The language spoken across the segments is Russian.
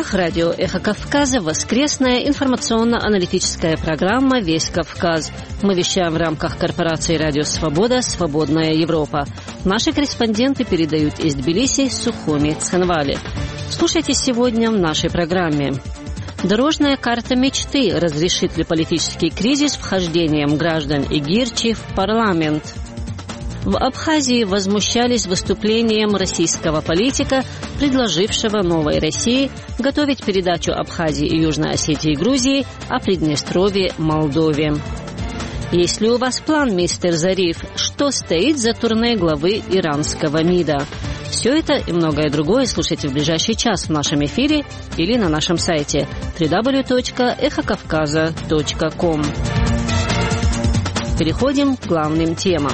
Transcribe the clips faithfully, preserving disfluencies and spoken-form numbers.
эфирах радио «Эхо Кавказа» воскресная информационно-аналитическая программа «Весь Кавказ». Мы вещаем в рамках корпорации «Радио Свобода. Свободная Европа». Наши корреспонденты передают из Тбилиси, Сухуми, Цхинвали. Слушайте сегодня в нашей программе. Дорожная карта мечты. Разрешит ли политический кризис вхождением граждан Игирчи в парламент? В Абхазии возмущались выступлением российского политика, предложившего Новой России готовить передачу Абхазии и Южной Осетии Грузии, а Приднестровье Молдове. Есть ли у вас план, мистер Зариф? Что стоит за турне главы иранского МИДа? Все это и многое другое слушайте в ближайший час в нашем эфире или на нашем сайте дабл ю дабл ю дабл ю точка эхо кавказа точка ком. Переходим к главным темам.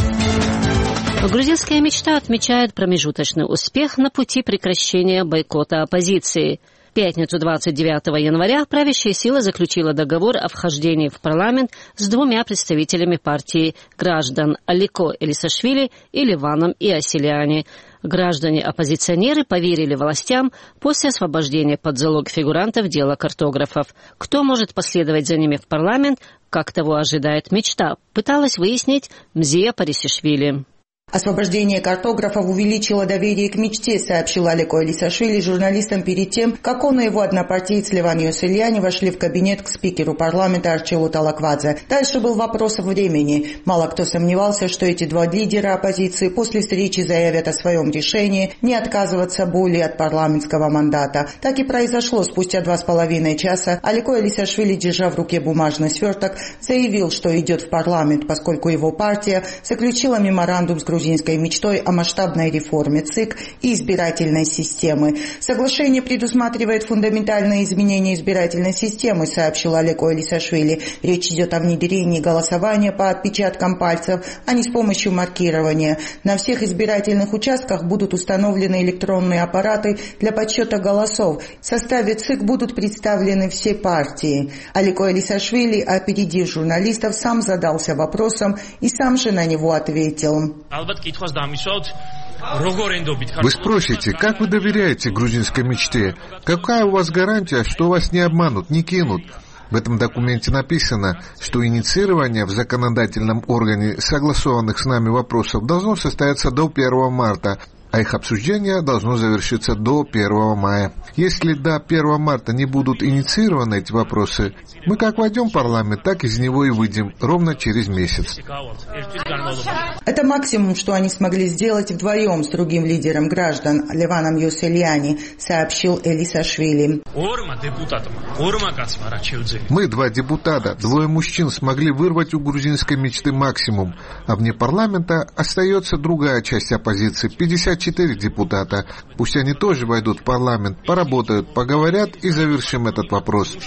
Грузинская мечта отмечает промежуточный успех на пути прекращения бойкота оппозиции. В пятницу двадцать девятого января правящая сила заключила договор о вхождении в парламент с двумя представителями партии граждан Алико Элисашвили и Ливаном Иосилиани. Граждане-оппозиционеры поверили властям после освобождения под залог фигурантов дела картографов. Кто может последовать за ними в парламент, как того ожидает мечта, пыталась выяснить Мзия Парисишвили. Освобождение картографов увеличило доверие к мечте, сообщил Алико Элисашвили журналистам перед тем, как он и его однопартиец Ливан Иосилиани вошли в кабинет к спикеру парламента Арчилу Талаквадзе. Дальше был вопрос времени. Мало кто сомневался, что эти два лидера оппозиции после встречи заявят о своем решении не отказываться более от парламентского мандата. Так и произошло. Спустя два с половиной часа Алико Элисашвили, держа в руке бумажный сверток, заявил, что идет в парламент, поскольку его партия заключила меморандум с грузинской мечтой о масштабной реформе ЦИК и избирательной системы. Соглашение предусматривает фундаментальные изменения избирательной системы, сообщил Алико Элисашвили. Речь идет о внедрении голосования по отпечаткам пальцев, а не с помощью маркирования. На всех избирательных участках будут установлены электронные аппараты для подсчета голосов. В составе ЦИК будут представлены все партии. Алико Элисашвили, опередив журналистов, сам задался вопросом и сам же на него ответил. Вы спросите, как вы доверяете грузинской мечте? Какая у вас гарантия, что вас не обманут, не кинут? В этом документе написано, что инициирование в законодательном органе согласованных с нами вопросов должно состояться до первого марта, а их обсуждение должно завершиться до первого мая. Если до первого марта не будут инициированы эти вопросы, мы как войдем в парламент, так из него и выйдем ровно через месяц. Это максимум, что они смогли сделать вдвоем с другим лидером граждан Ливаном Иосилиани, сообщил Элисашвили. Мы, два депутата, двое мужчин, смогли вырвать у грузинской мечты максимум, а вне парламента остается другая часть оппозиции, пятьдесят четыре депутата. Пусть они тоже войдут в парламент, поработают, поговорят и завершим этот вопрос.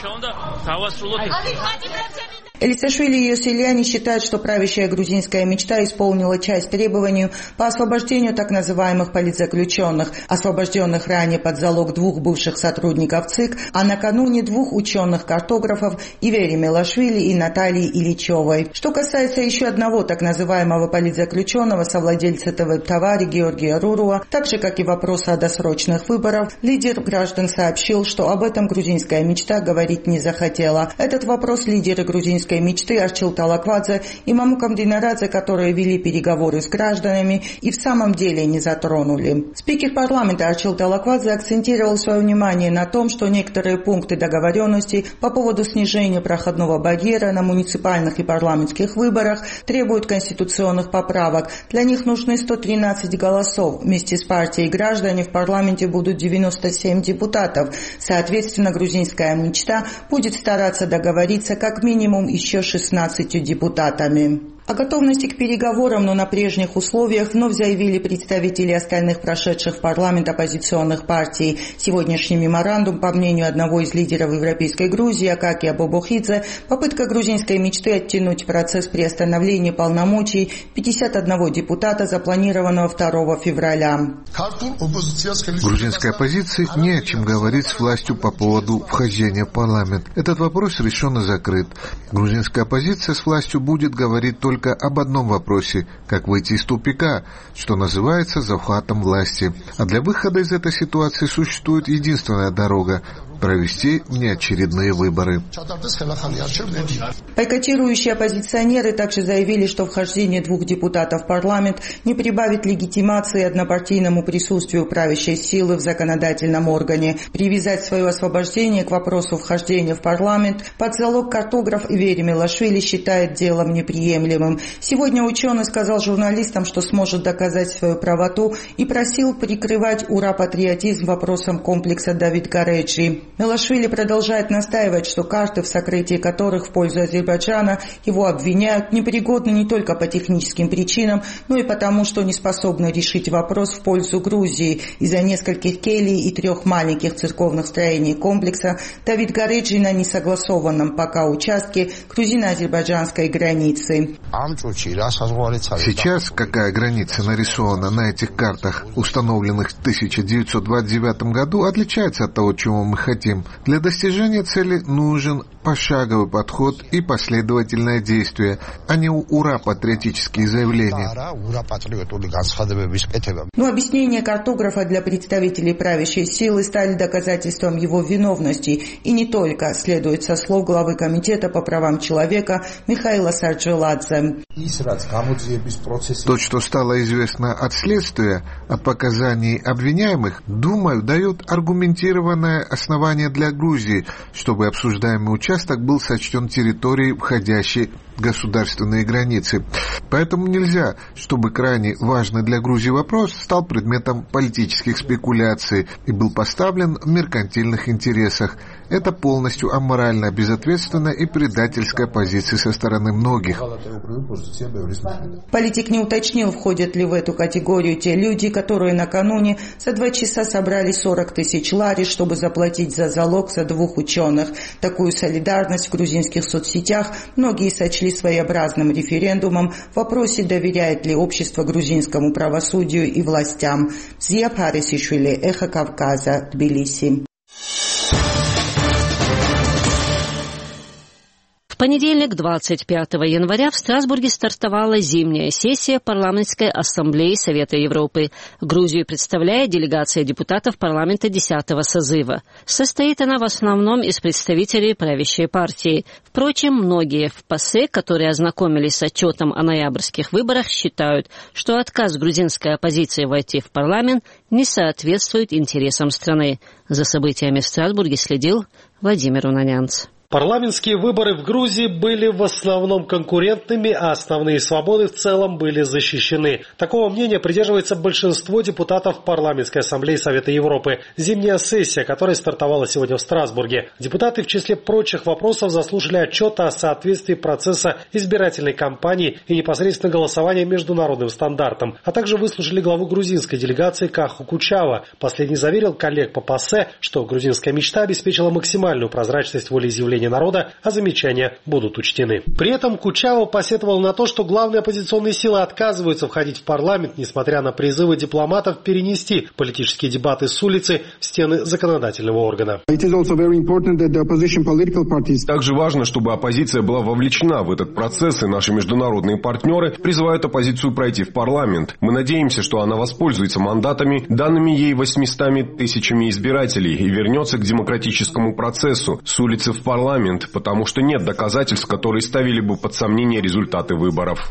Элисашвили и Иосилиани считают, что правящая грузинская мечта исполнила часть требований по освобождению так называемых политзаключенных, освобожденных ранее под залог двух бывших сотрудников ЦИК, а накануне двух ученых-картографов Ивери Мелашвили и Натальи Ильичевой. Что касается еще одного так называемого политзаключенного, совладельца ТВ-товари Георгия Руруа, так же, как и вопроса о досрочных выборах, лидер граждан сообщил, что об этом грузинская мечта говорить не захотела. Этот вопрос лидеры грузинской мечты Арчил Талаквадзе и Мамукам Динарадзе, которые вели переговоры с гражданами, и в самом деле не затронули. Спикер парламента Арчил Талаквадзе акцентировал свое внимание на том, что некоторые пункты договоренности по поводу снижения проходного барьера на муниципальных и парламентских выборах требуют конституционных поправок. Для них нужны сто тринадцать голосов. Вместе с партией граждане в парламенте будут девяносто семь депутатов. Соответственно, грузинская мечта будет стараться договориться как минимум еще шестнадцатью депутатами. О готовности к переговорам, но на прежних условиях, вновь заявили представители остальных прошедших в парламент оппозиционных партий. Сегодняшний меморандум, по мнению одного из лидеров Европейской Грузии, Акакия Бобохидзе, попытка грузинской мечты оттянуть процесс приостановления полномочий пятьдесят одного депутата, запланированного второго февраля. Грузинской оппозиции не о чем говорить с властью по поводу вхождения в парламент. Этот вопрос решен и закрыт. Грузинская оппозиция с властью будет говорить только только об одном вопросе – как выйти из тупика, что называется захватом власти. А для выхода из этой ситуации существует единственная дорога – провести внеочередные выборы. Бойкотирующие оппозиционеры также заявили, что вхождение двух депутатов в парламент не прибавит легитимации однопартийному присутствию правящей силы в законодательном органе. Привязать свое освобождение к вопросу вхождения в парламент под залог картограф Ивери Мелашвили считает делом неприемлемым. Сегодня ученый сказал журналистам, что сможет доказать свою правоту и просил прикрывать ура-патриотизм вопросом комплекса Давид-Гареджи. Мелашвили продолжает настаивать, что карты, в сокрытии которых в пользу Азербайджана его обвиняют, непригодны не только по техническим причинам, но и потому, что не способны решить вопрос в пользу Грузии. Из-за нескольких келий и трех маленьких церковных строений комплекса Давид-Гареджи на несогласованном пока участке грузино-азербайджанской границы. Сейчас какая граница нарисована на этих картах, установленных в тысяча девятьсот двадцать девятом году, отличается от того, чего мы хотим. Для достижения цели нужен пошаговый подход и последовательное действие, а не ура-патриотические заявления. Но объяснения картографа для представителей правящей силы стали доказательством его виновности. И не только, следует со слов главы Комитета по правам человека Михаила Сарджиладзе. То, что стало известно от следствия, от показаний обвиняемых, думаю, дает аргументированное основание для Грузии, чтобы обсуждаемый участок был сочтен территорией, входящей в государственные границы. Поэтому нельзя, чтобы крайне важный для Грузии вопрос стал предметом политических спекуляций и был поставлен в меркантильных интересах. Это полностью аморальная, безответственная и предательская позиция со стороны многих. Политик не уточнил, входят ли в эту категорию те люди, которые накануне за два часа собрали сорок тысяч лари, чтобы заплатить за залог за двух ученых. Такую солидарность в грузинских соцсетях многие сочли своеобразным референдумом в вопросе, доверяет ли общество грузинскому правосудию и властям. Зия Парисишвили, Эхо Кавказа, Тбилиси. В понедельник, двадцать пятого января, в Страсбурге стартовала зимняя сессия Парламентской ассамблеи Совета Европы. Грузию представляет делегация депутатов парламента десятого созыва. Состоит она в основном из представителей правящей партии. Впрочем, многие в ПАСЕ, которые ознакомились с отчетом о ноябрьских выборах, считают, что отказ грузинской оппозиции войти в парламент не соответствует интересам страны. За событиями в Страсбурге следил Владимир Унанянц. Парламентские выборы в Грузии были в основном конкурентными, а основные свободы в целом были защищены. Такого мнения придерживается большинство депутатов Парламентской ассамблеи Совета Европы. Зимняя сессия, которая стартовала сегодня в Страсбурге. Депутаты в числе прочих вопросов заслушали отчет о соответствии процесса избирательной кампании и непосредственно голосования международным стандартам, а также выслушали главу грузинской делегации Каху Кучава. Последний заверил коллег по ПАСЕ, что грузинская мечта обеспечила максимальную прозрачность волеизъявления народа, а замечания будут учтены. При этом Кучава посетовал на то, что главные оппозиционные силы отказываются входить в парламент, несмотря на призывы дипломатов перенести политические дебаты с улицы в стены законодательного органа. Также важно, чтобы оппозиция была вовлечена в этот процесс, и наши международные партнеры призывают оппозицию пройти в парламент. Мы надеемся, что она воспользуется мандатами, данными ей восьмистами тысячами избирателей, и вернется к демократическому процессу с улицы в парламент. Потому что нет доказательств, которые ставили бы под сомнение результаты выборов.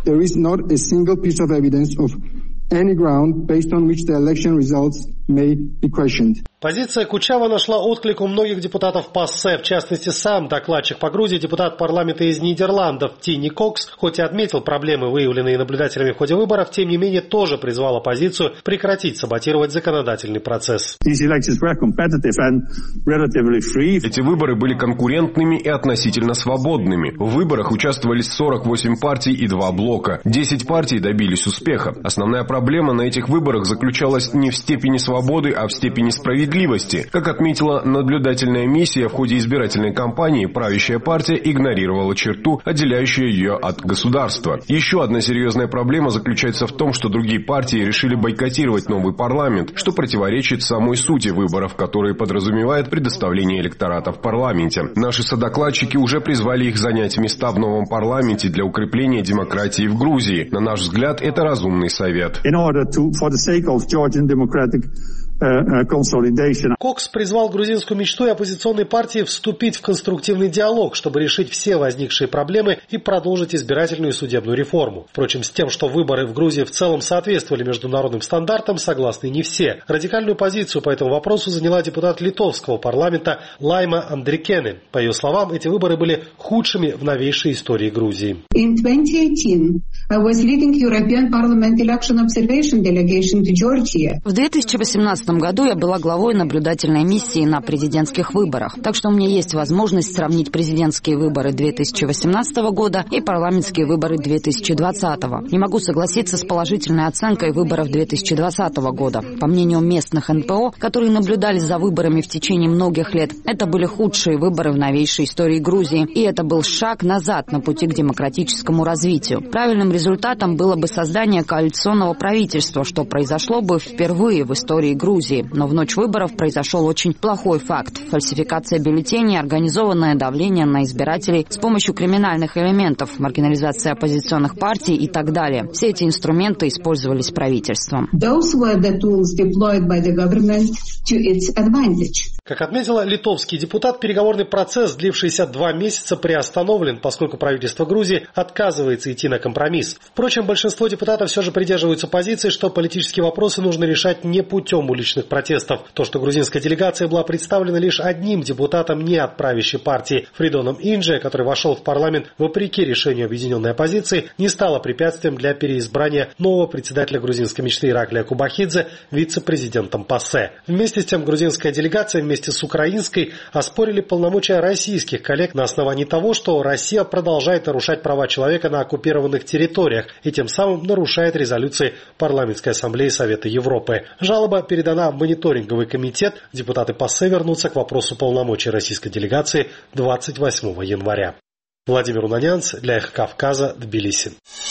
any ground based on which the election results may be questioned. Позиция Кучава нашла отклик у многих депутатов ПАСЕ, в частности, сам докладчик по Грузии, депутат парламента из Нидерландов Тини Кокс, хоть и отметил проблемы, выявленные наблюдателями в ходе выборов, тем не менее тоже призвал оппозицию прекратить саботировать законодательный процесс. Эти выборы были конкурентными и относительно свободными. В выборах участвовали сорок восемь партий и два блока. десять партий добились успеха. Основная проблема на этих выборах заключалась не в степени свободы свободы, а в степени справедливости. Как отметила наблюдательная миссия, в ходе избирательной кампании правящая партия игнорировала черту, отделяющую ее от государства. Еще одна серьезная проблема заключается в том, что другие партии решили бойкотировать новый парламент, что противоречит самой сути выборов, которые подразумевают предоставление электората в парламенте. Наши содокладчики уже призвали их занять места в новом парламенте для укрепления демократии в Грузии. На наш взгляд, это разумный совет. Кокс призвал грузинскую мечту и оппозиционные партии вступить в конструктивный диалог, чтобы решить все возникшие проблемы и продолжить избирательную и судебную реформу. Впрочем, с тем, что выборы в Грузии в целом соответствовали международным стандартам, согласны не все. Радикальную позицию по этому вопросу заняла депутат литовского парламента Лайма Андрикене. По ее словам, эти выборы были худшими в новейшей истории Грузии. В две тысячи восемнадцатом году я была главой наблюдательной миссии на президентских выборах, так что у меня есть возможность сравнить президентские выборы две тысячи восемнадцатого года и парламентские выборы две тысячи двадцатого. Не могу согласиться с положительной оценкой выборов две тысячи двадцатого года. По мнению местных эн пэ о, которые наблюдали за выборами в течение многих лет, это были худшие выборы в новейшей истории Грузии, и это был шаг назад на пути к демократическому развитию. Правильным результатом было бы создание коалиционного правительства, что произошло бы впервые в истории Грузии. Но в ночь выборов произошел очень плохой факт – фальсификация бюллетеней, организованное давление на избирателей с помощью криминальных элементов, маргинализация оппозиционных партий и так далее. Все эти инструменты использовались правительством. Как отметила литовский депутат, переговорный процесс, длившийся два месяца, приостановлен, поскольку правительство Грузии отказывается идти на компромисс. Впрочем, большинство депутатов все же придерживаются позиции, что политические вопросы нужно решать не путем уличных протестов. То, что грузинская делегация была представлена лишь одним депутатом не от правящей партии Фридоном Индже, который вошел в парламент вопреки решению объединенной оппозиции, не стало препятствием для переизбрания нового председателя грузинской мечты Ираклия Кубахидзе вице-президентом ПАСЕ. Вместе с тем грузинская делегация вместе с украинской оспорили полномочия российских коллег на основании того, что Россия продолжает нарушать права человека на оккупированных территориях и тем самым нарушает резолюции Парламентской ассамблеи Совета Европы. Жалоба передана в мониторинговый комитет. Депутаты ПАСЕ вернутся к вопросу полномочий российской делегации двадцать восьмого января. Владимир Унанянц для Эхо Кавказа, Тбилиси.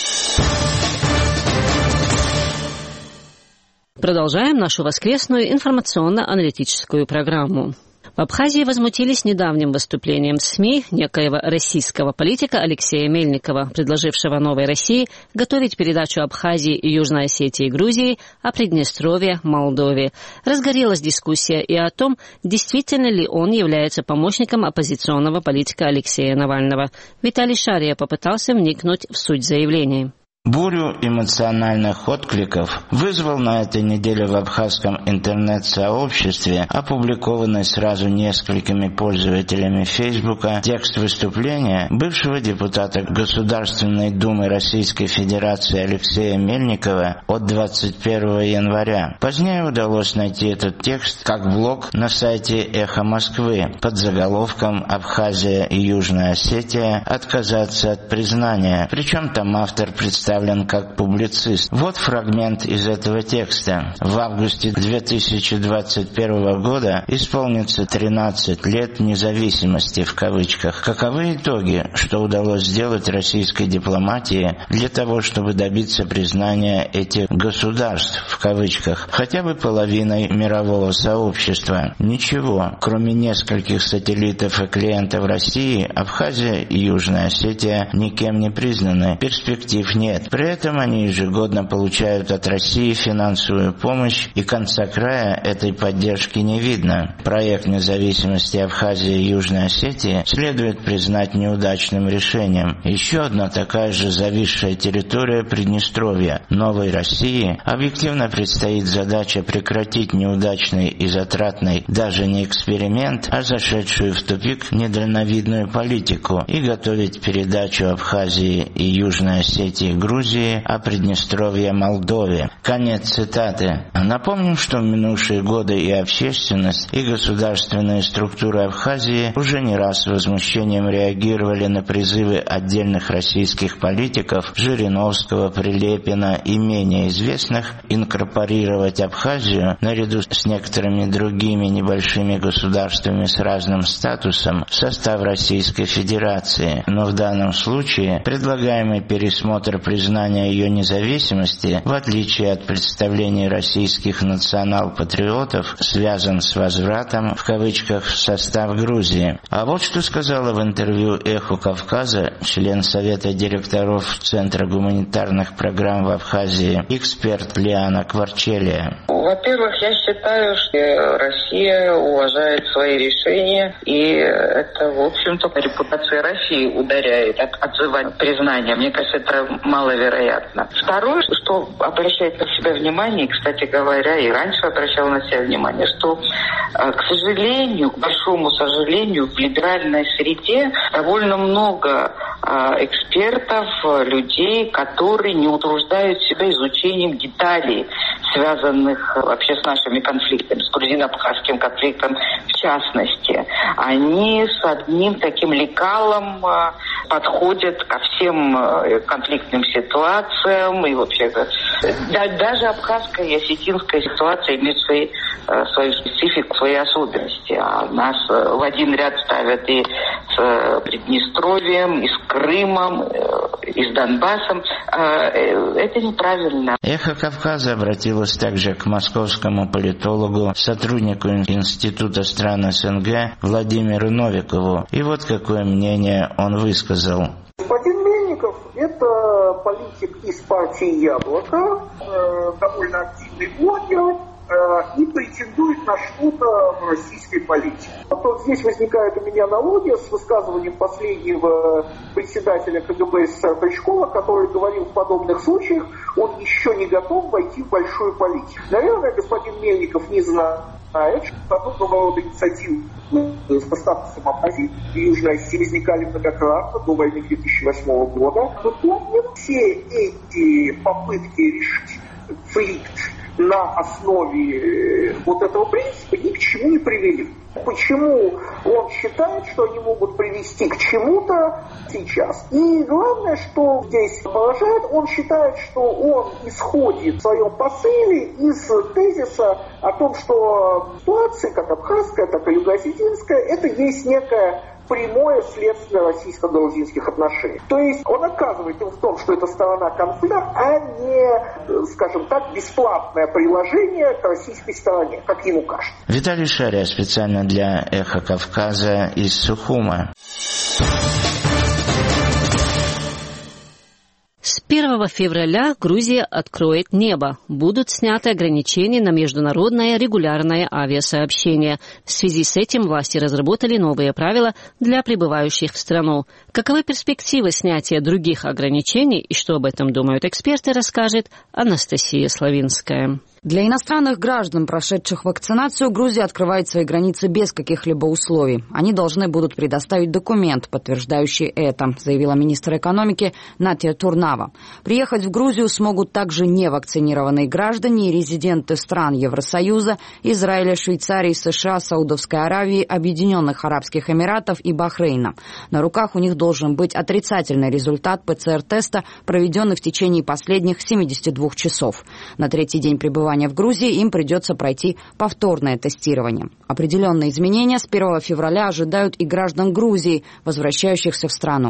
Продолжаем нашу воскресную информационно-аналитическую программу. В Абхазии возмутились недавним выступлением СМИ некоего российского политика Алексея Мельникова, предложившего Новой России готовить передачу Абхазии и Южной Осетии и Грузии, а Приднестровье – Молдове. Разгорелась дискуссия и о том, действительно ли он является помощником оппозиционного политика Алексея Навального. Виталий Шария попытался вникнуть в суть заявления. Бурю эмоциональных откликов вызвал на этой неделе в абхазском интернет-сообществе, опубликованный сразу несколькими пользователями Фейсбука, текст выступления бывшего депутата Государственной Думы Российской Федерации Алексея Мельникова от двадцать первого января. Позднее удалось найти этот текст как блог на сайте «Эхо Москвы» под заголовком «Абхазия и Южная Осетия отказаться от признания». Причем там автор представил как публицист. Вот фрагмент из этого текста. В августе две тысячи двадцать первого года исполнится тринадцать лет независимости в кавычках. Каковы итоги, что удалось сделать российской дипломатии для того, чтобы добиться признания этих государств в кавычках хотя бы половиной мирового сообщества? Ничего, кроме нескольких сателлитов и клиентов России, Абхазия и Южная Осетия никем не признаны. Перспектив нет. При этом они ежегодно получают от России финансовую помощь, и конца края этой поддержки не видно. Проект независимости Абхазии и Южной Осетии следует признать неудачным решением. Еще одна такая же зависшая территория Приднестровья. Новой России объективно предстоит задача прекратить неудачный и затратный даже не эксперимент, а зашедшую в тупик недальновидную политику и готовить передачу Абхазии и Южной Осетии Грузии Грузии, а Приднестровье Молдове. Конец цитаты. Напомним, что в минувшие годы и общественность, и государственные структуры Абхазии уже не раз с возмущением реагировали на призывы отдельных российских политиков Жириновского, Прилепина и менее известных инкорпорировать Абхазию наряду с некоторыми другими небольшими государствами с разным статусом в состав Российской Федерации. Но в данном случае предлагаемый пересмотр признания ее независимости, в отличие от представлений российских национал-патриотов, связан с возвратом в кавычках в состав Грузии. А вот что сказала в интервью «Эхо Кавказа» член Совета директоров Центра гуманитарных программ в Абхазии, эксперт Лиана Кварчелия. Во-первых, я считаю, что Россия уважает свои решения, и это, в общем-то, по репутации России ударяет, отзывать признание. Мне кажется, это маловероятно. Второе, что обращает на себя внимание, и, кстати говоря, и раньше обращал на себя внимание, что, к сожалению, к большому сожалению, в либеральной среде довольно много экспертов, людей, которые не утруждают себя изучением деталей, связанных вообще с нашими конфликтами, с грузино-абхазским конфликтом в частности. Они с одним таким лекалом подходят ко всем конфликтным ситуациям, и вообще да, даже абхазская и осетинская ситуация имеет свои, свою специфику, свои особенности. А нас в один ряд ставят и с Приднестровьем, и с Крымом, и с Донбассом. Это неправильно. «Эхо Кавказа» обратилось также к московскому политологу, сотруднику Института стран СНГ Владимиру Новикову. И вот какое мнение он высказал. Господин Мельников – это политик из партии «Яблоко», э, довольно активный блогер, и претендует на что-то в российской политике. А то здесь возникает у меня аналогия с высказыванием последнего председателя КГБ СССР Крючкова, который говорил в подобных случаях, он еще не готов войти в большую политику. Наверное, господин Мельников не знает, что подобного рода инициативы по статусам оппозиции в Южной Осетии возникали многократно до войны две тысячи восьмого года. Мы помним все эти попытки решить конфликт на основе вот этого принципа ни к чему не привели. Почему он считает, что они могут привести к чему-то сейчас? И главное, что здесь поражает, он считает, что он исходит в своем посыле из тезиса о том, что ситуация, как абхазская, так и юго-осетинская, это есть некая прямое следствие российско-грузинских отношений. То есть он отказывает им в том, что это сторона конфликта, а не, скажем так, бесплатное приложение к российской стороне, как ему кажется. Виталий Шария специально для «Эхо Кавказа» из Сухума. С первого февраля Грузия откроет небо. Будут сняты ограничения на международное регулярное авиасообщение. В связи с этим власти разработали новые правила для прибывающих в страну. Каковы перспективы снятия других ограничений и что об этом думают эксперты, расскажет Анастасия Славинская. Для иностранных граждан, прошедших вакцинацию, Грузия открывает свои границы без каких-либо условий. Они должны будут предоставить документ, подтверждающий это, заявила министр экономики Натия Турнава. Приехать в Грузию смогут также невакцинированные граждане и резиденты стран Евросоюза, Израиля, Швейцарии, США, Саудовской Аравии, Объединенных Арабских Эмиратов и Бахрейна. На руках у них должен быть отрицательный результат ПЦР-теста, проведенный в течение последних семидесяти двух часов. На третий день пребывания в Грузии им придется пройти повторное тестирование. Определенные изменения с первого февраля ожидают и граждан Грузии, возвращающихся в страну.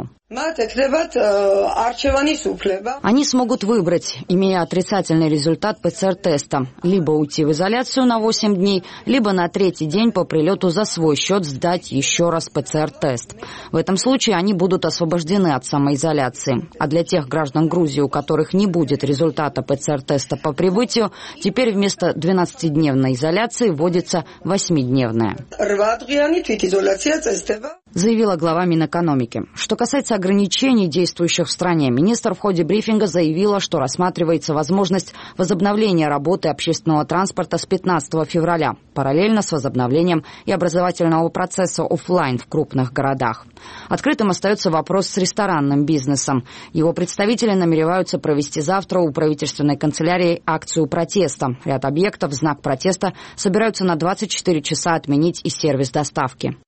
Они смогут выбрать, имея отрицательный результат ПЦР-теста, либо уйти в изоляцию на восемь дней, либо на третий день по прилету за свой счет сдать еще раз ПЦР-тест. В этом случае они будут освобождены от самоизоляции. А для тех граждан Грузии, у которых не будет результата ПЦР-теста по прибытию, теперь вместо двенадцатидневной изоляции вводится восьмидневная. заявила глава Минэкономики. Что касается ограничений, действующих в стране, министр в ходе брифинга заявила, что рассматривается возможность возобновления работы общественного транспорта с пятнадцатого февраля, параллельно с возобновлением и образовательного процесса офлайн в крупных городах. Открытым остается вопрос с ресторанным бизнесом. Его представители намереваются провести завтра у правительственной канцелярии акцию протеста. Ряд объектов в знак протеста собираются на двадцать четыре часа отменить и сервис доставки.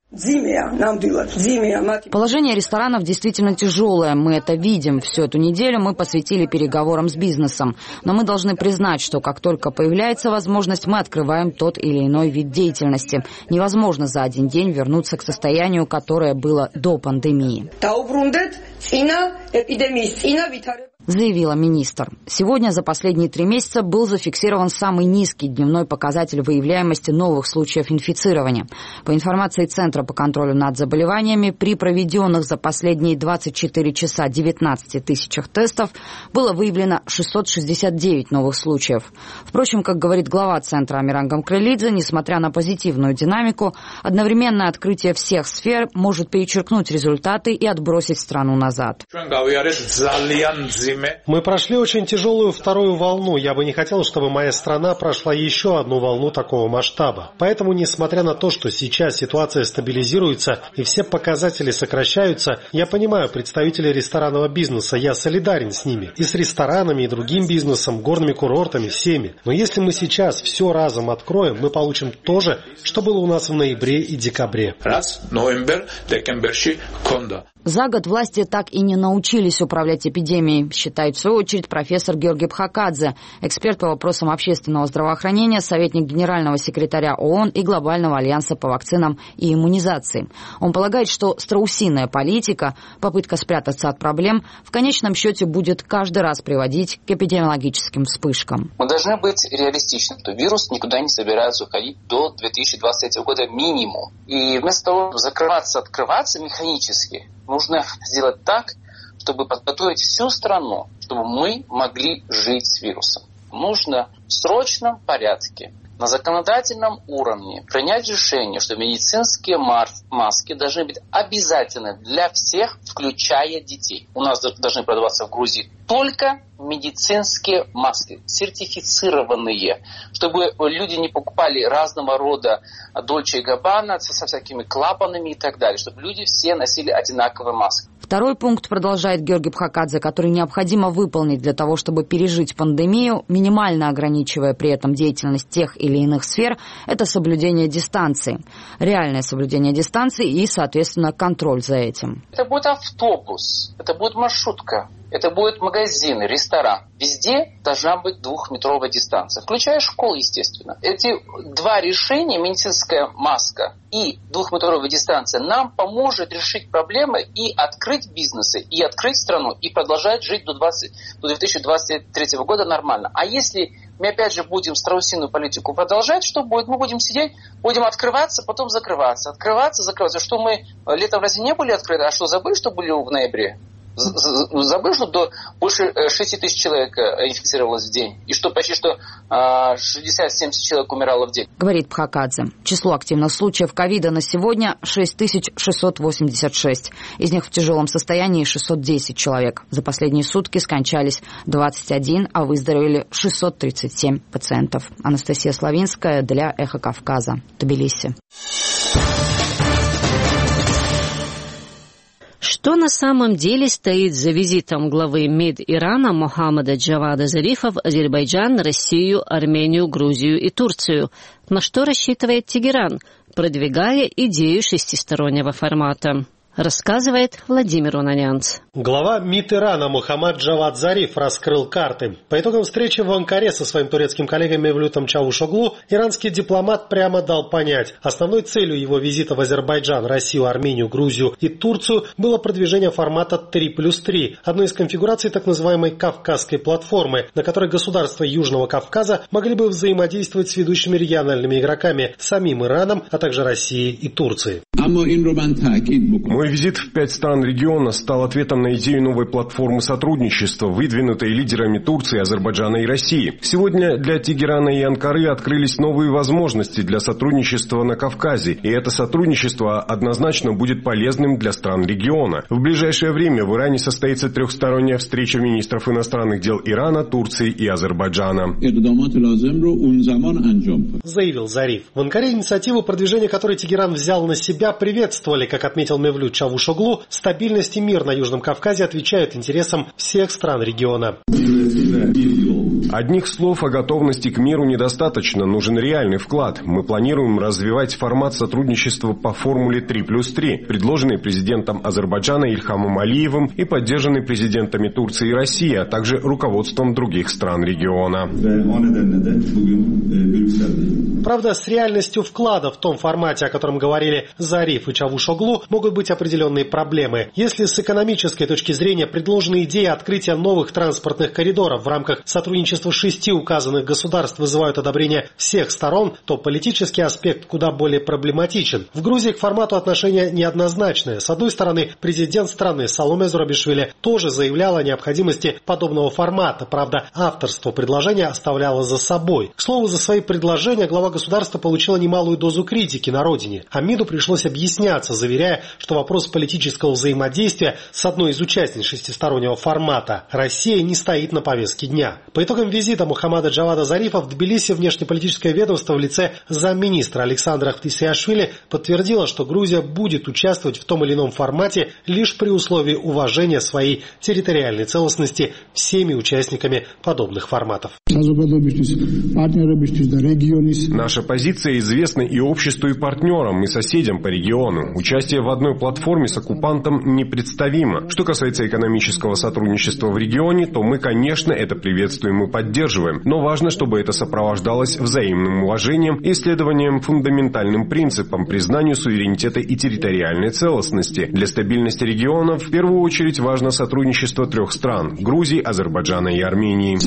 Положение ресторанов действительно тяжелое, мы это видим. Всю эту неделю мы посвятили переговорам с бизнесом. Но мы должны признать, что как только появляется возможность, мы открываем тот или иной вид деятельности. Невозможно за один день вернуться к состоянию, которое было до пандемии, заявила министр. Сегодня за последние три месяца был зафиксирован самый низкий дневной показатель выявляемости новых случаев инфицирования. По информации Центра по контролю над заболеваниями, при проведенных за последние двадцать четыре часа девятнадцати тысячах тестов было выявлено шестьсот шестьдесят девять новых случаев. Впрочем, как говорит глава Центра Амиран Гамкрелидзе, несмотря на позитивную динамику, одновременное открытие всех сфер может перечеркнуть результаты и отбросить страну назад. Мы прошли очень тяжелую вторую волну. Я бы не хотел, чтобы моя страна прошла еще одну волну такого масштаба. Поэтому, несмотря на то, что сейчас ситуация стабилизируется и все показатели сокращаются, я понимаю представителей ресторанного бизнеса, я солидарен с ними. И с ресторанами, и другим бизнесом, горными курортами, всеми. Но если мы сейчас все разом откроем, мы получим то же, что было у нас в ноябре и декабре. Раз, ноембер, декемберши, конда. За год власти так и не научились управлять эпидемией, считает в свою очередь профессор Георгий Бхакадзе, эксперт по вопросам общественного здравоохранения, советник генерального секретаря ООН и Глобального альянса по вакцинам и иммунизации. Он полагает, что страусиная политика, попытка спрятаться от проблем, в конечном счете будет каждый раз приводить к эпидемиологическим вспышкам. Мы должны быть реалистичны, что вирус никуда не собирается уходить до две тысячи двадцать третьего года минимум. И вместо того, чтобы закрываться, открываться механически, нужно сделать так, чтобы подготовить всю страну, чтобы мы могли жить с вирусом. Нужно в срочном порядке, на законодательном уровне принять решение, что медицинские маски должны быть обязательны для всех, включая детей. У нас должны продаваться в Грузии только медицинские маски, сертифицированные, чтобы люди не покупали разного рода Дольче и Габбана со всякими клапанами и так далее, чтобы люди все носили одинаковые маски. Второй пункт, продолжает Георгий Бхакадзе, который необходимо выполнить для того, чтобы пережить пандемию, минимально ограничивая при этом деятельность тех или иных сфер, это соблюдение дистанции. Реальное соблюдение дистанции и, соответственно, контроль за этим. Это будет автобус, это будет маршрутка, это будет магазин, ресторан. Везде должна быть двухметровая дистанция, включая школу, естественно. Эти два решения, медицинская маска и двухметровая дистанция, нам поможет решить проблемы и открыть бизнесы, и открыть страну, и продолжать жить до, двадцать, до две тысячи двадцать третьего года нормально. А если мы опять же будем страусиную политику продолжать, что будет? Мы будем сидеть, будем открываться, потом закрываться, открываться, закрываться. Что мы летом разве не были открыты? А что, забыли, что были в ноябре? Забыл, что до больше шести тысяч человек инфицировалось в день. И что почти что шестьдесят-семьдесят человек умирало в день. Говорит Бхакадзе. Число активных случаев ковида на сегодня шесть тысяч шестьсот восемьдесят шесть. Из них в тяжелом состоянии шестьсот десять человек. За последние сутки скончались двадцать один, а выздоровели шестьсот тридцать семь пациентов. Анастасия Славинская для Эхо Кавказа. Тбилиси. Что на самом деле стоит за визитом главы МИД Ирана Мохаммада Джавада Зарифа в Азербайджан, Россию, Армению, Грузию и Турцию? На что рассчитывает Тегеран, продвигая идею шестистороннего формата? Рассказывает Владимир Унанянц. Глава МИД Ирана Мохаммад Джавад Зариф раскрыл карты. По итогам встречи в Анкаре со своим турецким коллегой Мевлютом Чавушоглу иранский дипломат прямо дал понять, основной целью его визита в Азербайджан, Россию, Армению, Грузию и Турцию было продвижение формата три плюс три, одной из конфигураций так называемой Кавказской платформы, на которой государства Южного Кавказа могли бы взаимодействовать с ведущими региональными игроками, самим Ираном, а также Россией и Турцией. Мой визит в пять стран региона стал ответом на идею новой платформы сотрудничества, выдвинутой лидерами Турции, Азербайджана и России. Сегодня для Тегерана и Анкары открылись новые возможности для сотрудничества на Кавказе, и это сотрудничество однозначно будет полезным для стран региона. В ближайшее время в Иране состоится трехсторонняя встреча министров иностранных дел Ирана, Турции и Азербайджана. Заявил Зариф. В Анкаре инициативу, продвижение которой Тегеран взял на себя, приветствовали, как отметил Мевлют Чавушоглу. Стабильность и мир на Южном Кавказе отвечают интересам всех стран региона. Одних слов о готовности к миру недостаточно, нужен реальный вклад. Мы планируем развивать формат сотрудничества по формуле три плюс три, предложенный президентом Азербайджана Ильхамом Алиевым и поддержанный президентами Турции и России, а также руководством других стран региона. Правда, с реальностью вклада в том формате, о котором говорили Зариф и Чавушоглу, могут быть определенные проблемы. Если с экономической точки зрения предложенные идеи открытия новых транспортных коридоров в рамках сотрудничества шести указанных государств вызывают одобрение всех сторон, то политический аспект куда более проблематичен. В Грузии к формату отношения неоднозначные. С одной стороны, президент страны Саломе Зурабишвили тоже заявлял о необходимости подобного формата. Правда, авторство предложения оставляло за собой. К слову, за свои предложения глава государства получила немалую дозу критики на родине. А МИДу пришлось объясняться, заверяя, что вопрос политического взаимодействия с одной из участниц шестистороннего формата Россия не стоит на повестке дня. По итогам визита Мухаммада Джавада Зарифа в Тбилиси внешнеполитическое ведомство в лице замминистра Александра Ахтисиашвили подтвердило, что Грузия будет участвовать в том или ином формате лишь при условии уважения своей территориальной целостности всеми участниками подобных форматов. Наша позиция известна и обществу, и партнерам, и соседям по региону. Участие в одной платформе с оккупантом непредставимо. Что касается экономического сотрудничества в регионе, то мы, конечно, это приветствуем и поддерживаем. Но важно, чтобы это сопровождалось взаимным уважением и следованием фундаментальным принципам, признанию суверенитета и территориальной целостности. Для стабильности региона в первую очередь важно сотрудничество трех стран – Грузии, Азербайджана и Армении.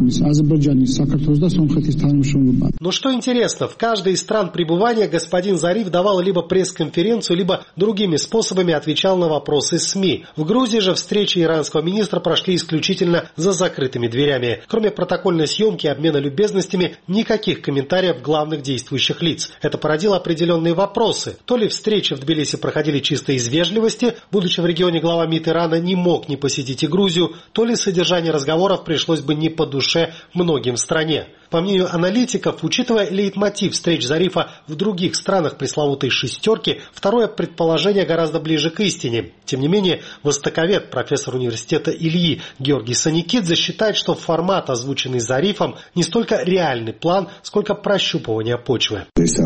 Но что интересно, в каждой из стран пребывания господин Зариф давал либо пресс-конференцию, либо другими способами отвечал на вопросы СМИ. В Грузии же встречи иранского министра прошли исключительно за закрытыми дверями. Кроме протокольной съемки и обмена любезностями, никаких комментариев главных действующих лиц. Это породило определенные вопросы. То ли встречи в Тбилиси проходили чисто из вежливости, будучи в регионе глава МИД Ирана не мог не посетить и Грузию, то ли содержание разговоров пришлось бы не по душе многим в стране. По мнению аналитиков, учитывая лейтмотив встреч Зарифа в других странах пресловутой «шестерки», второе предположение гораздо ближе к истине. Тем не менее, востоковед, профессор университета Ильи Георгий Саникидзе считает, что формат, озвученный Зарифом, не столько реальный план, сколько прощупывание почвы.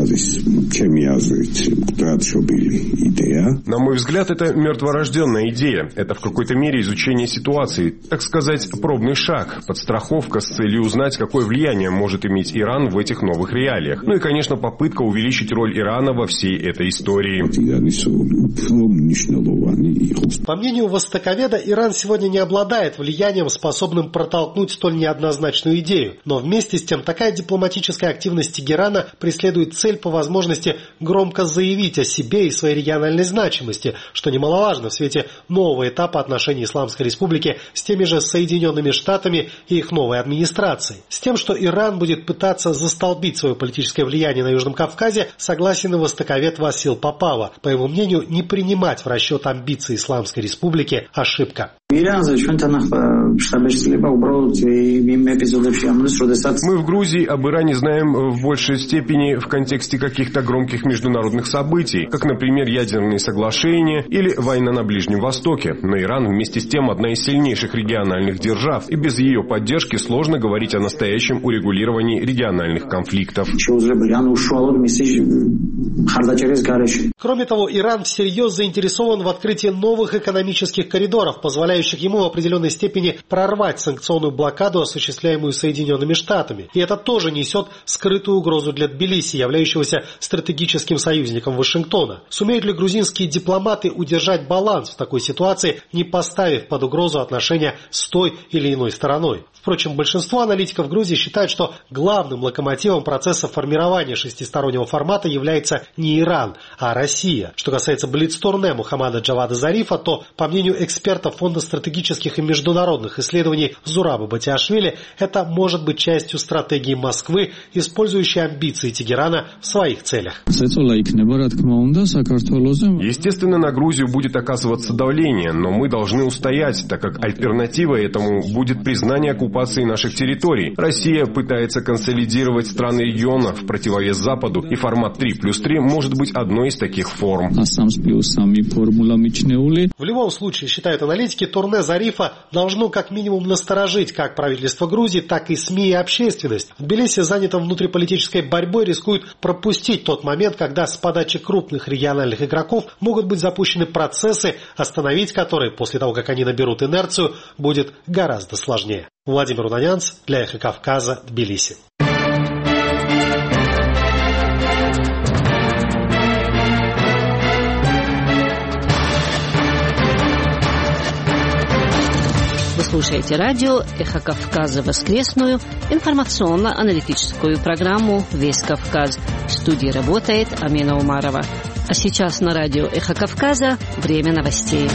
На мой взгляд, это мертворожденная идея. Это в какой-то мере изучение ситуации, так сказать, пробный шаг, подстраховка с целью узнать, какое влияние может иметь Иран в этих новых реалиях. Ну и, конечно, попытка увеличить роль Ирана во всей этой истории. По мнению востоковеда, Иран сегодня не обладает влиянием, способным протолкнуть столь неоднозначную идею. Но вместе с тем такая дипломатическая активность Тегерана преследует цель по возможности громко заявить о себе и своей региональной значимости, что немаловажно в свете нового этапа отношений Исламской Республики с теми же Соединенными Штатами и их новой администрацией. С тем, что Иран будет пытаться застолбить свое политическое влияние на Южном Кавказе, согласен и востоковед Васил Попава. По его мнению, не принимать в расчет амбиции Исламской Республики – ошибка. Мы в Грузии об Иране знаем в большей степени в контексте каких-то громких международных событий, как, например, ядерные соглашения или война на Ближнем Востоке. Но Иран вместе с тем одна из сильнейших региональных держав, и без ее поддержки сложно говорить о настоящем урегулировании региональных конфликтов. Кроме того, Иран всерьез заинтересован в открытии новых экономических коридоров, позволяющих позволяющих ему в определенной степени прорвать санкционную блокаду, осуществляемую Соединенными Штатами. И это тоже несет скрытую угрозу для Тбилиси, являющегося стратегическим союзником Вашингтона. Сумеют ли грузинские дипломаты удержать баланс в такой ситуации, не поставив под угрозу отношения с той или иной стороной? Впрочем, большинство аналитиков Грузии считают, что главным локомотивом процесса формирования шестистороннего формата является не Иран, а Россия. Что касается блиц-турне Мухаммада Джавада Зарифа, то, по мнению экспертов Фонда стратегических и международных исследований Зураба Батиашвили, это может быть частью стратегии Москвы, использующей амбиции Тегерана в своих целях. Естественно, на Грузию будет оказываться давление, но мы должны устоять, так как альтернатива этому будет признание оккупации наших территорий. Россия пытается консолидировать страны региона в противовес Западу, и формат три плюс три может быть одной из таких форм. В любом случае, считают аналитики, турне Зарифа должно как минимум насторожить как правительство Грузии, так и СМИ и общественность. В Тбилиси, занятом внутриполитической борьбой, рискуют пропустить тот момент, когда с подачи крупных региональных игроков могут быть запущены процессы, остановить которые после того, как они наберут инерцию, будет гораздо сложнее. Владимир Унанянц для Эхо Кавказа, Тбилиси. Вы слушаете радио «Эхо Кавказа» воскресную информационно-аналитическую программу «Весь Кавказ». В студии работает Амина Умарова. А сейчас на радио «Эхо Кавказа» время новостей.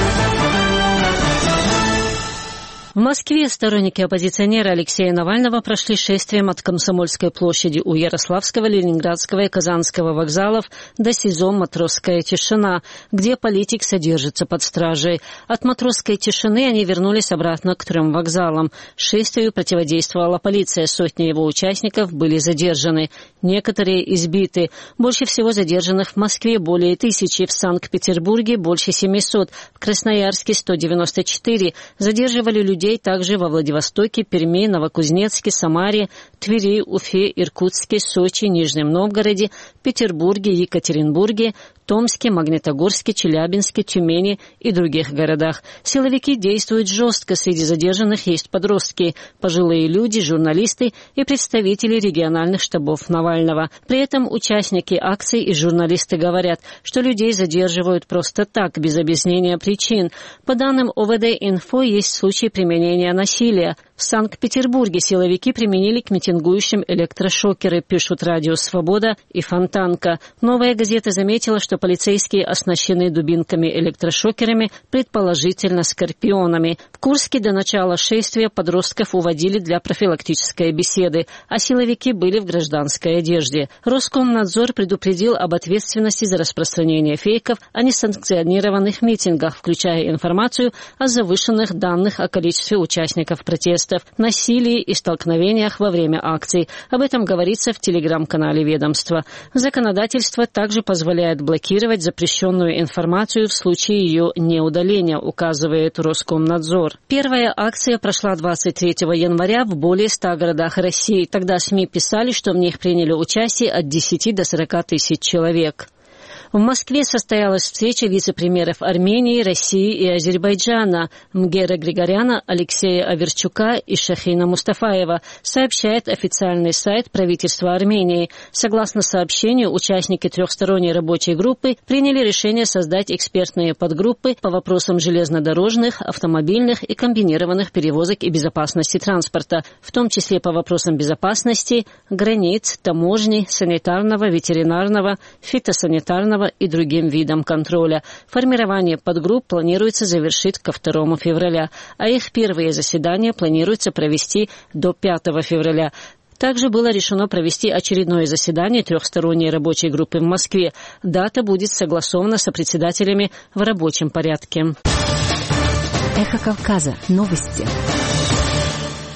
В Москве сторонники оппозиционера Алексея Навального прошли шествием от Комсомольской площади у Ярославского, Ленинградского и Казанского вокзалов до СИЗО «Матросская тишина», где политик содержится под стражей. От «Матросской тишины» они вернулись обратно к трем вокзалам. Шествию противодействовала полиция, сотни его участников были задержаны. Некоторые избиты. Больше всего задержанных в Москве более тысячи, в Санкт-Петербурге больше семисот, в Красноярске сто девяносто четыре. Задерживали людей также во Владивостоке, Перми, Новокузнецке, Самаре, Твери, Уфе, Иркутске, Сочи, Нижнем Новгороде, Петербурге, Екатеринбурге, Томске, Магнитогорске, Челябинске, Тюмени и других городах. Силовики действуют жестко. Среди задержанных есть подростки, пожилые люди, журналисты и представители региональных штабов Навального. При этом участники акций и журналисты говорят, что людей задерживают просто так, без объяснения причин. По данным ОВД-Инфо, есть случаи применения насилия. В Санкт-Петербурге силовики применили к митингующим электрошокеры, пишут «Радио Свобода» и «Фонтанка». «Новая газета» заметила, что полицейские оснащены дубинками-электрошокерами, предположительно скорпионами. В Курске до начала шествия подростков уводили для профилактической беседы, а силовики были в гражданской одежде. Роскомнадзор предупредил об ответственности за распространение фейков о несанкционированных митингах, включая информацию о завышенных данных о количестве участников протестов, насилии и столкновениях во время акций. Об этом говорится в телеграм-канале ведомства. Законодательство также позволяет блокировать запрещенную информацию в случае ее неудаления, указывает Роскомнадзор. Первая акция прошла двадцать третьего января в более ста городах России. Тогда СМИ писали, что в них приняли участие от десяти до сорока тысяч человек. В Москве состоялась встреча вице-премьеров Армении, России и Азербайджана Мгера Григоряна, Алексея Аверчука и Шахина Мустафаева, сообщает официальный сайт правительства Армении. Согласно сообщению, участники трехсторонней рабочей группы приняли решение создать экспертные подгруппы по вопросам железнодорожных, автомобильных и комбинированных перевозок и безопасности транспорта, в том числе по вопросам безопасности, границ, таможни, санитарного, ветеринарного, фитосанитарного и другим видам контроля. Формирование подгрупп планируется завершить ко второму февраля, а их первые заседания планируется провести до пятого февраля. Также было решено провести очередное заседание трехсторонней рабочей группы в Москве. Дата будет согласована с председателями в рабочем порядке. Эхо Кавказа. Новости.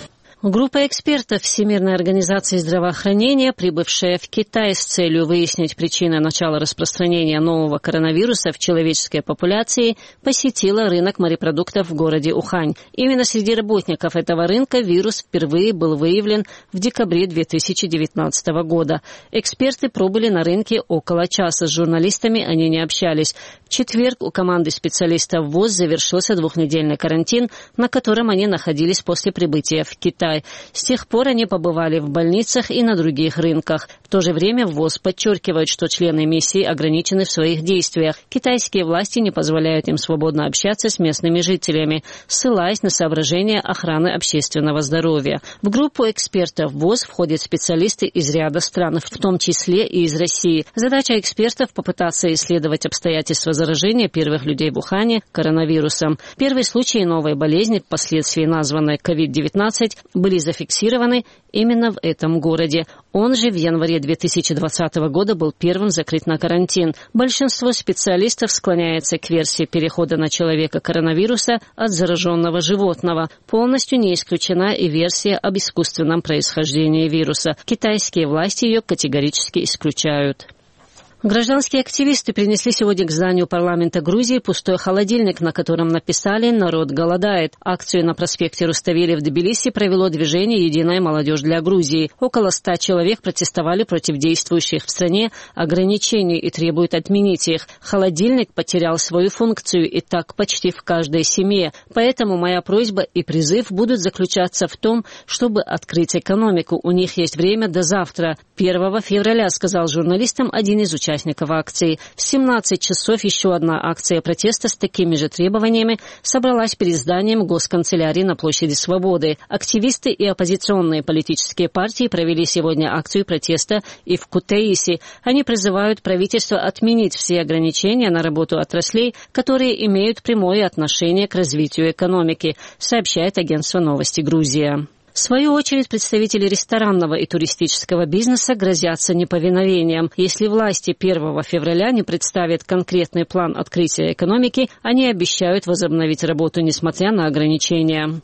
Группа экспертов Всемирной организации здравоохранения, прибывшая в Китай с целью выяснить причины начала распространения нового коронавируса в человеческой популяции, посетила рынок морепродуктов в городе Ухань. Именно среди работников этого рынка вирус впервые был выявлен в декабре две тысячи девятнадцатого года. Эксперты пробыли на рынке около часа. С журналистами они не общались. В четверг у команды специалистов ВОЗ завершился двухнедельный карантин, на котором они находились после прибытия в Китай. С тех пор они побывали в больницах и на других рынках. В то же время ВОЗ подчеркивает, что члены миссии ограничены в своих действиях. Китайские власти не позволяют им свободно общаться с местными жителями, ссылаясь на соображения охраны общественного здоровья. В группу экспертов ВОЗ входят специалисты из ряда стран, в том числе и из России. Задача экспертов – попытаться исследовать обстоятельства заражения первых людей в Ухане коронавирусом. Первые случаи новой болезни, впоследствии названной ковид девятнадцать, были зафиксированы именно в этом городе. Он же в январе две тысячи двадцатого года был первым закрыт на карантин. Большинство специалистов склоняется к версии перехода на человека коронавируса от зараженного животного. Полностью не исключена и версия об искусственном происхождении вируса. Китайские власти ее категорически исключают. Гражданские активисты принесли сегодня к зданию парламента Грузии пустой холодильник, на котором написали «Народ голодает». Акцию на проспекте Руставели в Тбилиси провело движение «Единая молодежь для Грузии». Около ста человек протестовали против действующих в стране ограничений и требуют отменить их. Холодильник потерял свою функцию и так почти в каждой семье. Поэтому моя просьба и призыв будут заключаться в том, чтобы открыть экономику. У них есть время до завтра, первого февраля, сказал журналистам один из участников. участников акции. В семнадцать часов еще одна акция протеста с такими же требованиями собралась перед зданием Госканцелярии на площади Свободы. Активисты и оппозиционные политические партии провели сегодня акцию протеста и в Кутаиси. Они призывают правительство отменить все ограничения на работу отраслей, которые имеют прямое отношение к развитию экономики, сообщает агентство «Новости Грузия». В свою очередь, представители ресторанного и туристического бизнеса грозятся неповиновением. Если власти первого февраля не представят конкретный план открытия экономики, они обещают возобновить работу, несмотря на ограничения.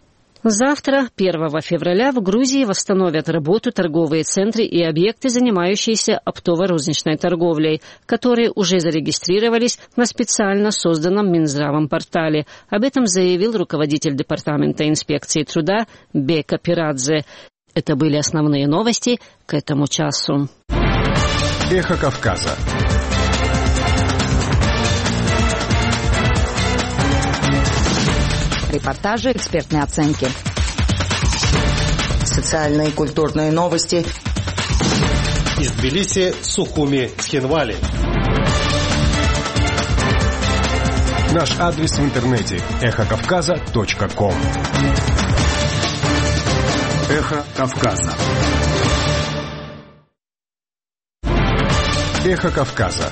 Завтра, первого февраля, в Грузии восстановят работу торговые центры и объекты, занимающиеся оптово-розничной торговлей, которые уже зарегистрировались на специально созданном Минздравом портале. Об этом заявил руководитель Департамента инспекции труда Бека Пирадзе. Это были основные новости к этому часу. Эхо Кавказа. Репортажи, экспертные оценки. Социальные и культурные новости. Из Тбилиси, Сухуми, Цхинвали. Наш адрес в интернете эхо кавказа точка ком. Эхо Кавказа. Эхо Кавказа.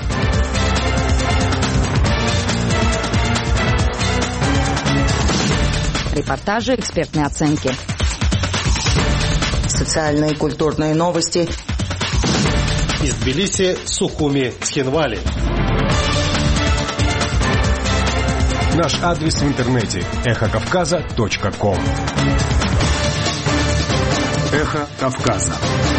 Репортажи, экспертные оценки. Социальные и культурные новости. Из Тбилиси, Сухуми, Цхинвали. Наш адрес в интернете эхо кавказа точка ком. Эхо Кавказа.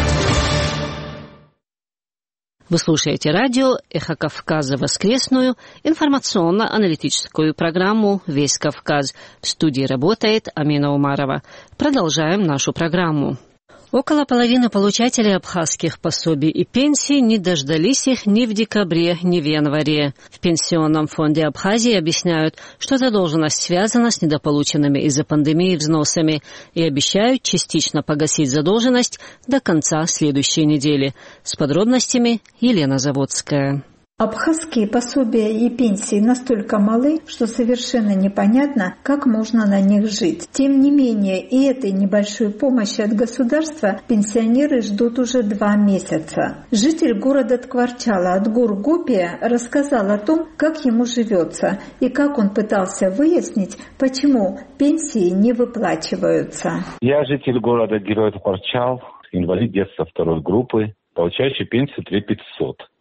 Вы слушаете радио «Эхо Кавказа» воскресную информационно-аналитическую программу «Весь Кавказ». В студии работает Амина Умарова. Продолжаем нашу программу. Около половины получателей абхазских пособий и пенсий не дождались их ни в декабре, ни в январе. В Пенсионном фонде Абхазии объясняют, что задолженность связана с недополученными из-за пандемии взносами и обещают частично погасить задолженность до конца следующей недели. С подробностями Елена Заводская. Абхазские пособия и пенсии настолько малы, что совершенно непонятно, как можно на них жить. Тем не менее, и этой небольшой помощи от государства пенсионеры ждут уже два месяца. Житель города Ткварчала Отгур Гупия рассказал о том, как ему живется и как он пытался выяснить, почему пенсии не выплачиваются. Я житель города Герой Ткварчал, инвалид детства второй группы, получающий пенсию три тысячи пятьсот.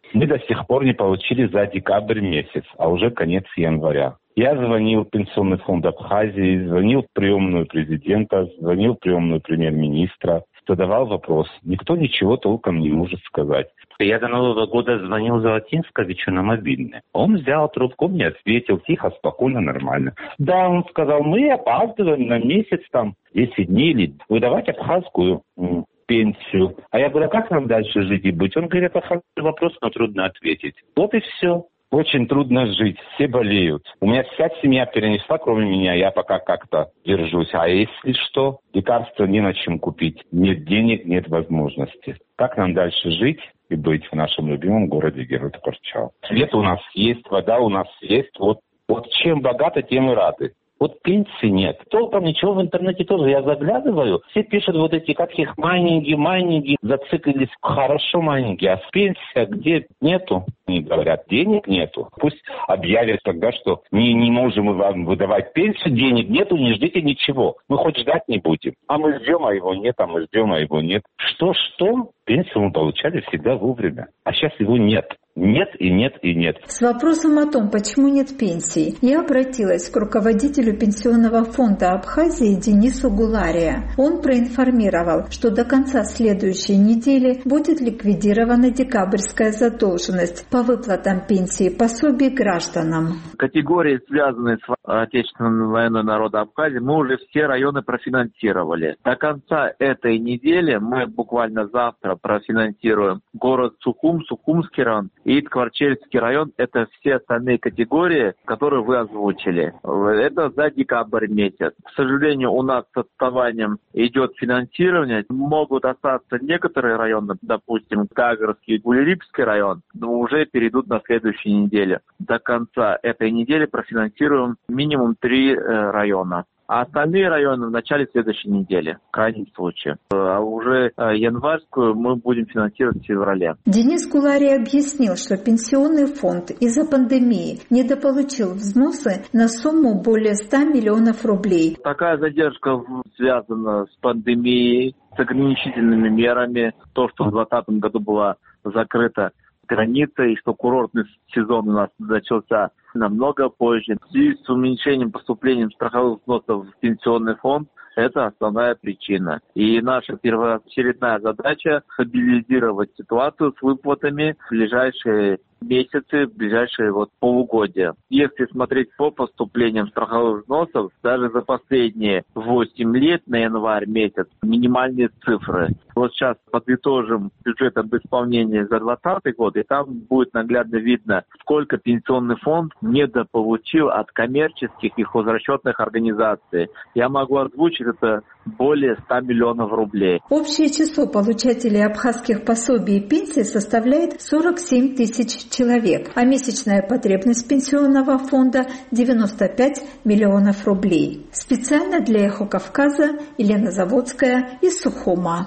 Мы до сих пор не получили за декабрь месяц, а уже конец января. Я звонил в Пенсионный фонд Абхазии, звонил в приемную президента, звонил в приемную премьер-министра, задавал вопрос. Никто ничего толком не может сказать. Я до Нового года звонил Золотинсковичу на мобильный. Он взял трубку, мне ответил тихо, спокойно, нормально. Да, он сказал, мы опаздываем на месяц, там, десять дней, или выдавать абхазскую м, пенсию. А я говорю, а как нам дальше жить и быть? Он говорит, это вопрос, но трудно ответить. Вот и все. Очень трудно жить, все болеют. У меня вся семья перенесла, кроме меня, я пока как-то держусь. А если что, лекарства не на чем купить. Нет денег, нет возможности. Как нам дальше жить и быть в нашем любимом городе Герут-Корчал? Свет у нас есть, вода у нас есть. Вот, вот чем богато, тем и рады. Вот пенсии нет. Толком ничего в интернете тоже. Я заглядываю, все пишут вот эти, как их майнинги, майнинги, зациклились. Хорошо майнинги, а с пенсия где нету? Они говорят, денег нету. Пусть объявят тогда, что не, не можем мы вам выдавать пенсию, денег нету, не ждите ничего. Мы хоть ждать не будем. А мы ждем, а его нет, а мы ждем, а его нет. Что-что? Пенсию мы получали всегда вовремя. А сейчас его нет. Нет и нет и нет. С вопросом о том, почему нет пенсий, я обратилась к руководителю Пенсионного фонда Абхазии Денису Гулария. Он проинформировал, что до конца следующей недели будет ликвидирована декабрьская задолженность по выплатам пенсии и пособий гражданам. Категории, связанные с Отечественной военной народной Абхазии, мы уже все районы профинансировали. До конца этой недели мы буквально завтра профинансируем город Сухум, Сухумский район, и Ткварчельский район. Это все остальные категории, которые вы озвучили. Это за декабрь месяц. К сожалению, у нас с отставанием идет финансирование. Могут остаться некоторые районы, допустим, Кагорский, Гулерипский район, но уже перейдут на следующей неделе. До конца этой недели профинансируем минимум три э, района. А остальные районы в начале следующей недели, в крайнем случае. А уже январскую мы будем финансировать в феврале. Денис Гуларий объяснил, что пенсионный фонд из-за пандемии недополучил взносы на сумму более ста миллионов рублей. Такая задержка связана с пандемией, с ограничительными мерами. То, что в двадцатом году была закрыта граница и что курортный сезон у нас начался намного позже. В связи с уменьшением поступлением страховых взносов в пенсионный фонд, это основная причина. И наша первоочередная задача – стабилизировать ситуацию с выплатами в ближайшие месяцы, в ближайшие вот полугодия. Если смотреть по поступлениям страховых взносов, даже за последние восемь лет на январь месяц минимальные цифры. Вот сейчас подытожим бюджет об исполнении за двадцатый год, и там будет наглядно видно, сколько пенсионный фонд недополучил от коммерческих и хозрасчетных организаций. Я могу озвучить, это более ста миллионов рублей. Общее число получателей абхазских пособий и пенсий составляет сорок семь тысяч человек, а месячная потребность пенсионного фонда девяносто пять миллионов рублей. Специально для «Эхо Кавказа» Елена Заводская из Сухума.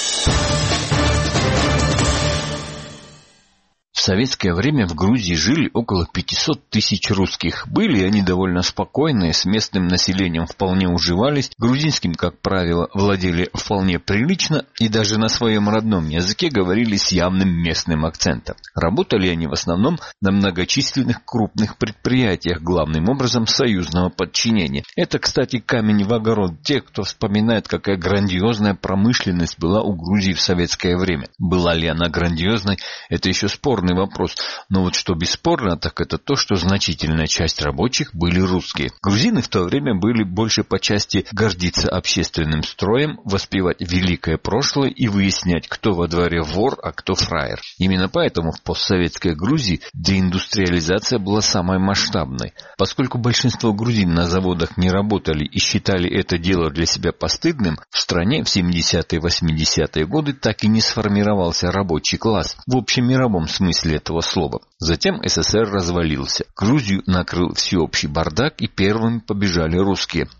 В советское время в Грузии жили около пятисот тысяч русских. Были они довольно спокойные, с местным населением вполне уживались, грузинским, как правило, владели вполне прилично и даже на своем родном языке говорили с явным местным акцентом. Работали они в основном на многочисленных крупных предприятиях, главным образом союзного подчинения. Это, кстати, камень в огород тех, кто вспоминает, какая грандиозная промышленность была у Грузии в советское время. Была ли она грандиозной, это еще спорный вопрос, но вот что бесспорно, так это то, что значительная часть рабочих были русские. Грузины в то время были больше по части гордиться общественным строем, воспевать великое прошлое и выяснять, кто во дворе вор, а кто фраер. Именно поэтому в постсоветской Грузии деиндустриализация была самой масштабной. Поскольку большинство грузин на заводах не работали и считали это дело для себя постыдным, в стране в семидесятые-восьмидесятые годы так и не сформировался рабочий класс в общемировом смысле этого слова. Затем СССР развалился. Грузию накрыл всеобщий бардак, и первыми побежали русские.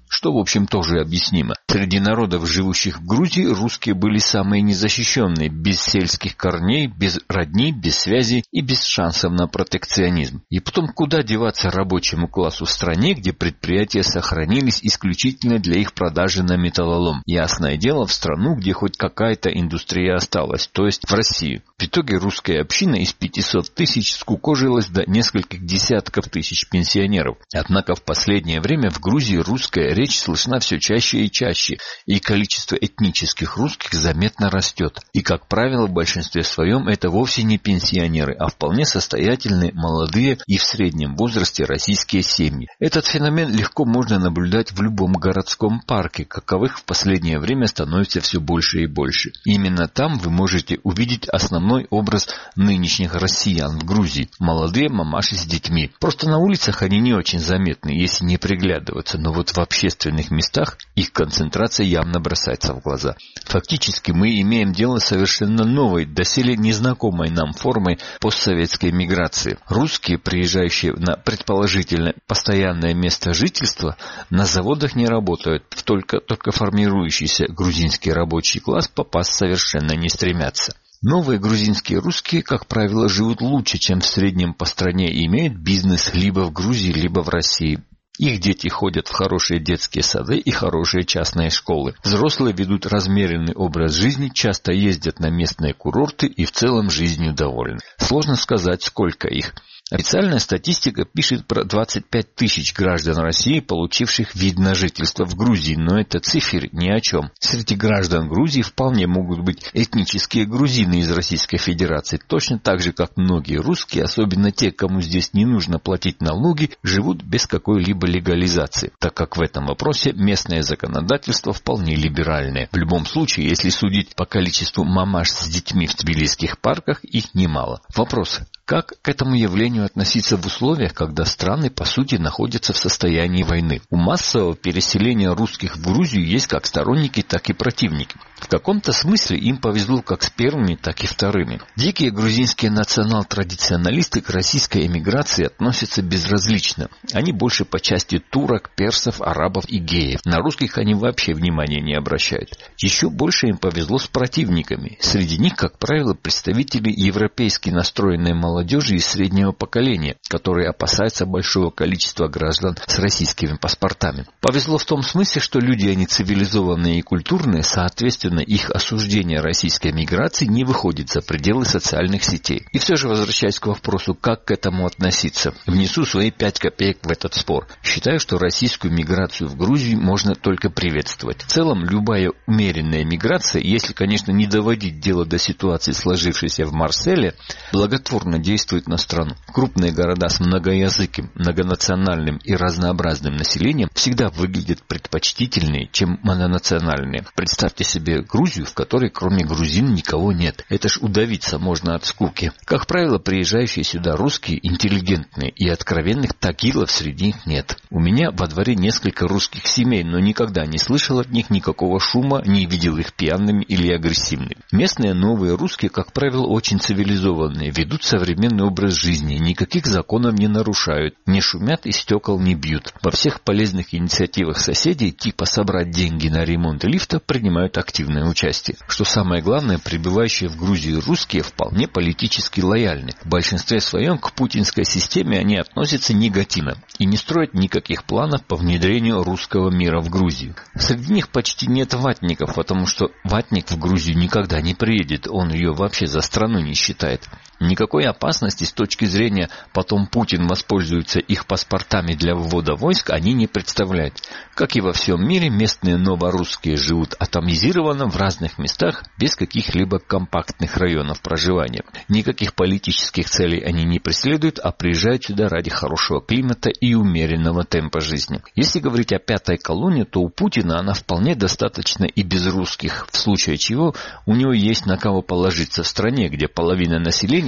что, в общем, тоже объяснимо. Среди народов, живущих в Грузии, русские были самые незащищенные, без сельских корней, без родни, без связей и без шансов на протекционизм. И потом, куда деваться рабочему классу в стране, где предприятия сохранились исключительно для их продажи на металлолом? Ясное дело, в страну, где хоть какая-то индустрия осталась, то есть в Россию. В итоге русская община из пятисот тысяч скукожилась до нескольких десятков тысяч пенсионеров. Однако в последнее время в Грузии русская речь слышна все чаще и чаще, и количество этнических русских заметно растет. И, как правило, в большинстве своем это вовсе не пенсионеры, а вполне состоятельные, молодые и в среднем возрасте российские семьи. Этот феномен легко можно наблюдать в любом городском парке, каковых в последнее время становится все больше и больше. Именно там вы можете увидеть основной образ нынешних россиян в Грузии. Молодые мамаши с детьми. Просто на улицах они не очень заметны, если не приглядываться, но вот в общественных местах их концентрация явно бросается в глаза. Фактически мы имеем дело с совершенно новой, доселе незнакомой нам формой постсоветской миграции. Русские, приезжающие на предположительно постоянное место жительства, на заводах не работают, в только, только формирующийся грузинский рабочий класс попасть совершенно не стремятся. Новые грузинские русские, как правило, живут лучше, чем в среднем по стране и имеют бизнес либо в Грузии, либо в России. Их дети ходят в хорошие детские сады и хорошие частные школы. Взрослые ведут размеренный образ жизни, часто ездят на местные курорты и в целом жизнью довольны. Сложно сказать, сколько их. Официальная статистика пишет про двадцать пять тысяч граждан России, получивших вид на жительство в Грузии, но это цифры ни о чем. Среди граждан Грузии вполне могут быть этнические грузины из Российской Федерации, точно так же, как многие русские, особенно те, кому здесь не нужно платить налоги, живут без какой-либо легализации, так как в этом вопросе местное законодательство вполне либеральное. В любом случае, если судить по количеству мамаш с детьми в тбилисских парках, их немало. Вопрос: как к этому явлению относиться в условиях, когда страны, по сути, находятся в состоянии войны? У массового переселения русских в Грузию есть как сторонники, так и противники. В каком-то смысле им повезло как с первыми, так и вторыми. Дикие грузинские национал-традиционалисты к российской эмиграции относятся безразлично. Они больше по части турок, персов, арабов и геев. На русских они вообще внимания не обращают. Еще больше им повезло с противниками. Среди них, как правило, представители европейски настроенной молодежи из среднего поколения, которые опасаются большого количества граждан с российскими паспортами. Повезло в том смысле, что люди, они цивилизованные и культурные, соответственно, их осуждение российской миграции не выходит за пределы социальных сетей. И все же, возвращаясь к вопросу, как к этому относиться, внесу свои пять копеек в этот спор. Считаю, что российскую миграцию в Грузию можно только приветствовать. В целом, любая умеренная миграция, если, конечно, не доводить дело до ситуации, сложившейся в Марселе, благотворно действует на страну. Крупные города с многоязыким, многонациональным и разнообразным населением всегда выглядят предпочтительнее, чем мононациональные. Представьте себе Грузию, в которой кроме грузин никого нет. Это ж удавиться можно от скуки. Как правило, приезжающие сюда русские интеллигентные, и откровенных тагилов среди них нет. У меня во дворе несколько русских семей, но никогда не слышал от них никакого шума, не видел их пьяными или агрессивными. Местные новые русские, как правило, очень цивилизованные, ведут современный образ жизни, никаких законов не нарушают, не шумят и стекол не бьют. Во всех полезных инициативах соседей, типа собрать деньги на ремонт лифта, принимают активное участие. Что самое главное, прибывающие в Грузию русские вполне политически лояльны. В большинстве своем к путинской системе они относятся негативно и не строят никаких планов по внедрению русского мира в Грузию. Среди них почти нет ватников, потому что ватник в Грузию никогда не приедет, он ее вообще за страну не считает. Никакой опасности с точки зрения «потом Путин воспользуется их паспортами для ввода войск» они не представляют. Как и во всем мире, местные новорусские живут атомизированно в разных местах без каких-либо компактных районов проживания. Никаких политических целей они не преследуют, а приезжают сюда ради хорошего климата и умеренного темпа жизни. Если говорить о пятой колонне, то у Путина она вполне достаточно и без русских, в случае чего у него есть на кого положиться в стране, где половина населения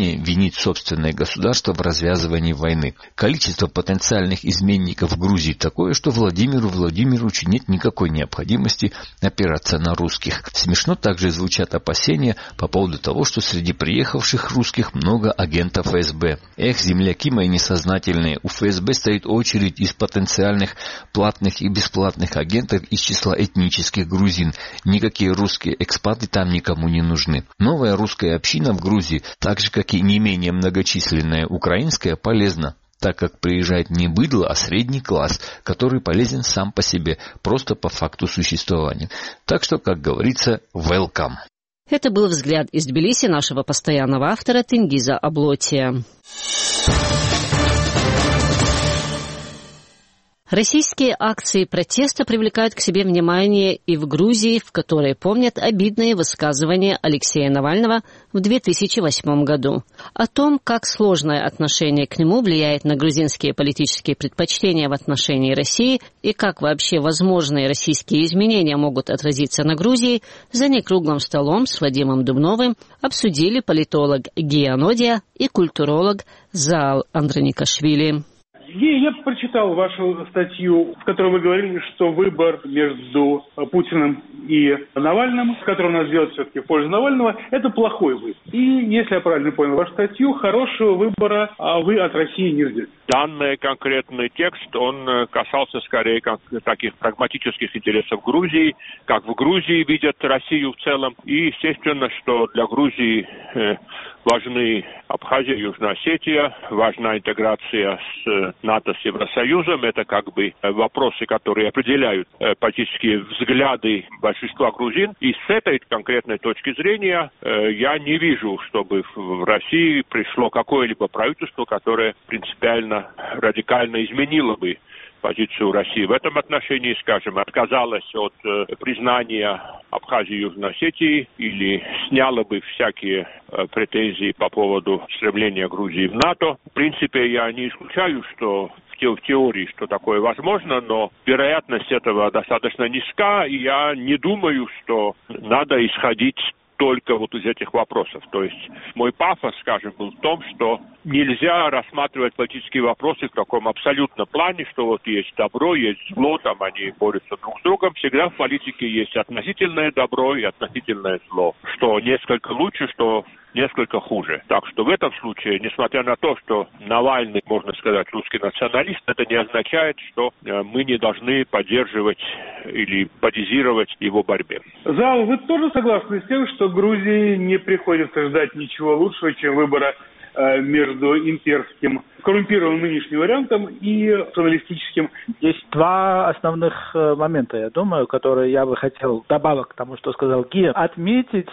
основания винить собственное государство в развязывании войны. Количество потенциальных изменников в Грузии такое, что Владимиру Владимировичу нет никакой необходимости опираться на русских. Смешно также звучат опасения по поводу того, что среди приехавших русских много агентов эс бэ. Эх, земляки мои несознательные, у эф эс бэ стоит очередь из потенциальных платных и бесплатных агентов из числа этнических грузин. Никакие русские экспаты там никому не нужны. Новая русская община в Грузии, так же как и не менее многочисленная украинская, полезна, так как приезжает не быдло, а средний класс, который полезен сам по себе, просто по факту существования. Так что, как говорится, welcome. Это был взгляд из Тбилиси нашего постоянного автора Тенгиза Аблотия. Российские акции протеста привлекают к себе внимание и в Грузии, в которой помнят обидные высказывания Алексея Навального в две тысячи восьмом году. О том, как сложное отношение к нему влияет на грузинские политические предпочтения в отношении России и как вообще возможные российские изменения могут отразиться на Грузии, за некруглым столом с Вадимом Дубновым обсудили политолог Гия Нодия и культуролог Заал Андроникашвили. Гея, я прочитал вашу статью, в которой вы говорили, что выбор между Путиным и Навальным, который у нас делает все-таки в пользу Навального, это плохой выбор. И, если я правильно понял вашу статью, хорошего выбора вы от России не ждете. Данный конкретный текст, он касался скорее как таких прагматических интересов Грузии, как в Грузии видят Россию в целом. И, естественно, что для Грузии важны Абхазия, Южная Осетия, важна интеграция с НАТО, с Евросоюзом. Это как бы вопросы, которые определяют политические взгляды большинства грузин. И с этой конкретной точки зрения я не вижу, чтобы в России пришло какое-либо правительство, которое принципиально, радикально изменило бы позицию России. В этом отношении, скажем, отказалась от э, признания Абхазии и Южной Осетии или сняла бы всякие э, претензии по поводу стремления Грузии в НАТО. В принципе, я не исключаю, что в, те, в теории, что такое возможно, но вероятность этого достаточно низка, и я не думаю, что надо исходить только вот из этих вопросов. То есть мой пафос, скажем, был в том, что нельзя рассматривать политические вопросы в таком абсолютном плане, что вот есть добро, есть зло, там они борются друг с другом. Всегда в политике есть относительное добро и относительное зло. Что несколько лучше, что несколько хуже. Так что в этом случае, несмотря на то, что Навальный, можно сказать, русский националист, это не означает, что мы не должны поддерживать или поддерживать его борьбе. Зал, вы тоже согласны с тем, что Грузии не приходится ждать ничего лучшего, чем выбора э, между имперским, коррумпированным нынешним вариантом и националистическим? Есть два основных момента, я думаю, которые я бы хотел, добавок к тому, что сказал Гия, отметить.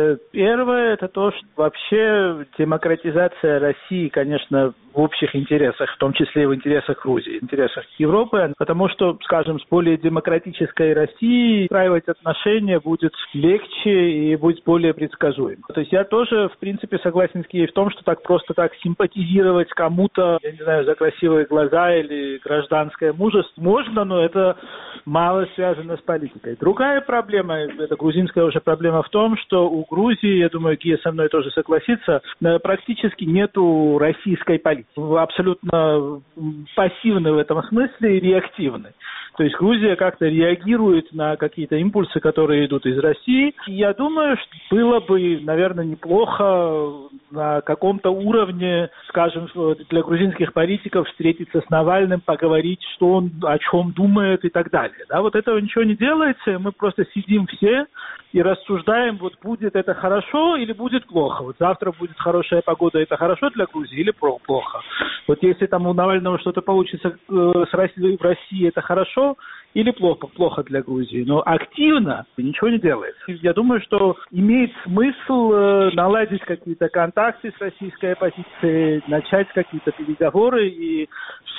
Первое, это то, что вообще демократизация России, конечно, в общих интересах, в том числе и в интересах Грузии, в интересах Европы, потому что, скажем, с более демократической Россией устраивать отношения будет легче и будет более предсказуемо. То есть я тоже, в принципе, согласен с Гией в том, что так просто так симпатизировать кому-то, я не знаю, за красивые глаза или гражданское мужество можно, но это мало связано с политикой. Другая проблема, это грузинская уже проблема в том, что у Грузии, я думаю, Гия со мной тоже согласится, практически нету российской политики. Абсолютно пассивны в этом смысле и реактивны. То есть Грузия как-то реагирует на какие-то импульсы, которые идут из России. И я думаю, что было бы, наверное, неплохо на каком-то уровне, скажем, для грузинских политиков встретиться с Навальным, поговорить, что он, о чем думает и так далее. Да, вот этого ничего не делается, мы просто сидим все и рассуждаем, вот будет это хорошо или будет плохо. Вот завтра будет хорошая погода, это хорошо для Грузии или плохо. Вот если там у Навального что-то получится с Россией, в России, это хорошо или плохо, плохо для Грузии. Но активно ничего не делает. Я думаю, что имеет смысл наладить какие-то контакты с российской оппозицией, начать какие-то переговоры, и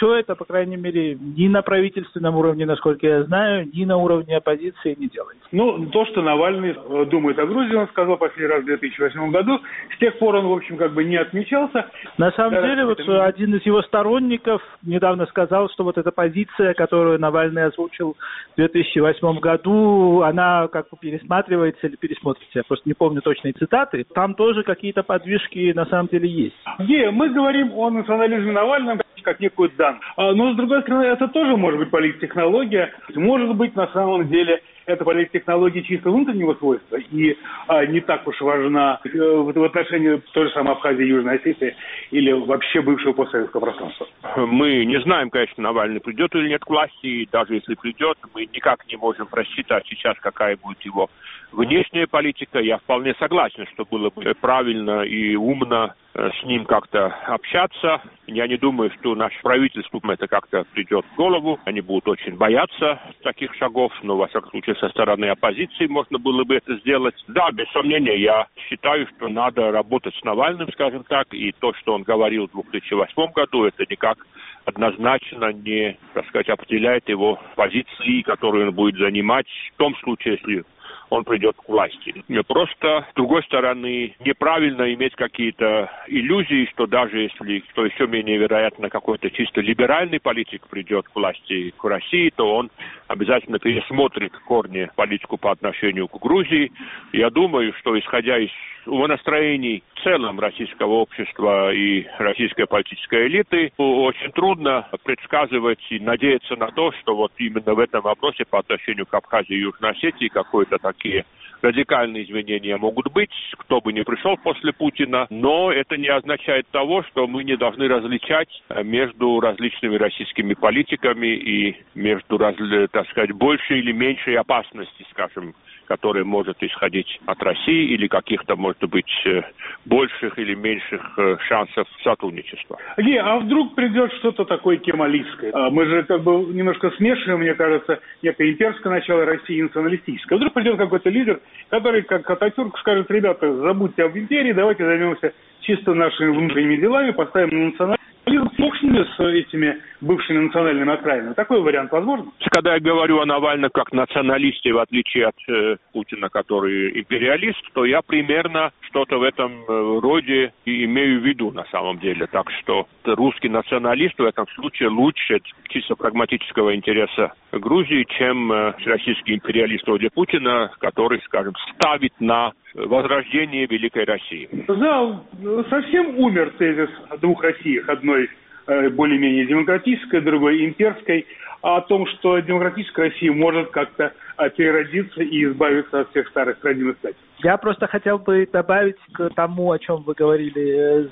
все это, по крайней мере, ни на правительственном уровне, насколько я знаю, ни на уровне оппозиции не делается. Ну, то, что Навальный думает о Грузии, он сказал последний раз в две тысячи восьмом году. С тех пор он, в общем, как бы не отмечался. На самом да, деле, вот это... один из его сторонников недавно сказал, что вот эта позиция, которую Навальный озвучил в две тысячи восьмом году, она как бы пересматривается или пересмотрится. Я просто не помню точные цитаты. Там тоже какие-то подвижки на самом деле есть. Где мы говорим о национализме Навального как некую данность. Но, с другой стороны, это тоже может быть политтехнология. Может быть, на самом деле, это политтехнология чисто внутреннего свойства и а, не так уж важна э, в, в отношении той же самой Абхазии и Южной Осетии или вообще бывшего постсоветского пространства. Мы не знаем, конечно, Навальный придет или нет к власти, и даже если придет, мы никак не можем рассчитать сейчас, какая будет его внешняя политика. Я вполне согласен, что было бы правильно и умно с ним как-то общаться. Я не думаю, что наше правительство это как-то придет в голову. Они будут очень бояться таких шагов, но, во всяком случае, со стороны оппозиции можно было бы это сделать. Да, без сомнения, я считаю, что надо работать с Навальным, скажем так, и то, что он говорил в две тысячи восьмом году, это никак однозначно не, так сказать, определяет его позиции, которые он будет занимать в том случае, если он придет к власти. Просто, с другой стороны, неправильно иметь какие-то иллюзии, что даже если, что еще менее вероятно, какой-то чисто либеральный политик придет к власти к России, то он обязательно пересмотрит в корне политику по отношению к Грузии. Я думаю, что исходя из умонастроений в целом российского общества и российской политической элиты, очень трудно предсказывать и надеяться на то, что вот именно в этом вопросе по отношению к Абхазии и Южной Осетии какой-то такие радикальные изменения могут быть, кто бы ни пришел после Путина, но это не означает того, что мы не должны различать между различными российскими политиками и между, так сказать, большей или меньшей опасностью, скажем, которая может исходить от России или каких-то, может быть, больших или меньших шансов сотрудничества. Не, а вдруг придет что-то такое кемалистское? Мы же как бы немножко смешиваем, мне кажется, некое имперское начало России и националистическое. Вдруг придет какой-то лидер, который, как Ататюрк, скажет: ребята, забудьте об империи, давайте займемся чисто нашими внутренними делами, поставим на национальность. Бог с ними, с этими бывшими национальными окраинами. Такой вариант возможен? Когда я говорю о Навальном как националисте, в отличие от э, Путина, который империалист, то я примерно что-то в этом э, роде и имею в виду на самом деле. Так что русский националист в этом случае лучше чисто прагматического интереса Грузии, чем э, российский империалист вроде Путина, который, скажем, ставит на возрождение Великой России. Да, совсем умер тезис о двух Россиях. Одной э, более-менее демократической, другой имперской. А о том, что демократическая Россия может как-то э, переродиться и избавиться от всех старых родимых статей. Я просто хотел бы добавить к тому, о чем вы говорили,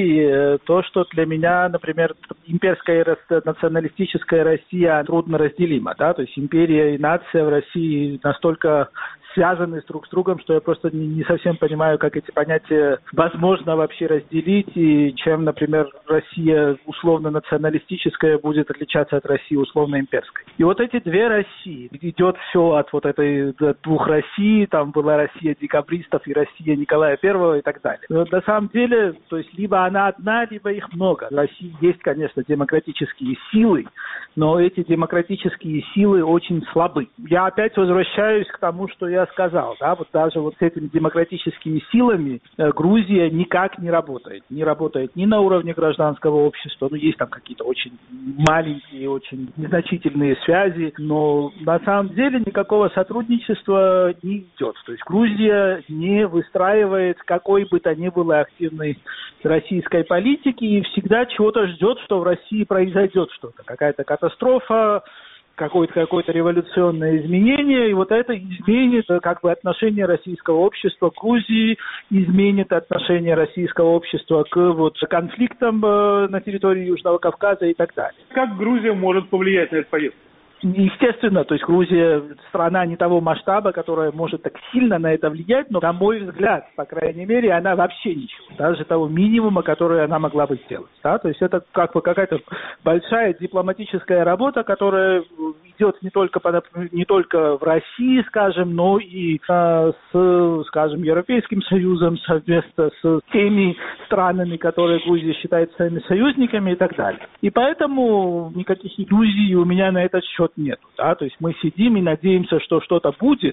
и то, что для меня, например, имперская и националистическая Россия трудно разделима. Да? То есть империя и нация в России настолько связаны друг с другом, что я просто не, не совсем понимаю, как эти понятия возможно вообще разделить, и чем, например, Россия условно-националистическая будет отличаться от России условно-имперской. И вот эти две России, идет все от вот этой от двух Россий, там была Россия декабристов и Россия Николая Первого и так далее. Но на самом деле, то есть либо она одна, либо их много. В России есть, конечно, демократические силы, но эти демократические силы очень слабы. Я опять возвращаюсь к тому, что я сказал, да, вот даже вот с этими демократическими силами э, Грузия никак не работает. Не работает ни на уровне гражданского общества, ну, есть там какие-то очень маленькие, очень незначительные связи, но на самом деле никакого сотрудничества не идет. То есть Грузия не выстраивает какой бы то ни было активной российской политики и всегда чего-то ждет, что в России произойдет что-то, какая-то катастрофа, какое-то какое-то революционное изменение, и вот это изменит как бы отношение российского общества к Грузии, изменит отношение российского общества к вот конфликтам на территории Южного Кавказа и так далее. Как Грузия может повлиять на эту поездку? Естественно, то есть Грузия страна не того масштаба, которая может так сильно на это влиять, но, на мой взгляд, по крайней мере, она вообще ничего, даже того минимума, который она могла бы сделать. Да? То есть это как бы какая-то большая дипломатическая работа, которая идет не только, по, не только в России, скажем, но и э, с, скажем, Европейским Союзом, совместно с теми странами, которые Грузия считает своими союзниками и так далее. И поэтому никаких иллюзий у меня на этот счет нет. Да? То есть мы сидим и надеемся, что что-то будет,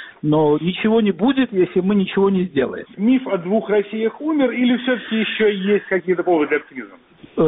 но ничего не будет, если мы ничего не сделаем. Миф о двух Россиях умер или все-таки еще есть какие-то поводы для оптимизма?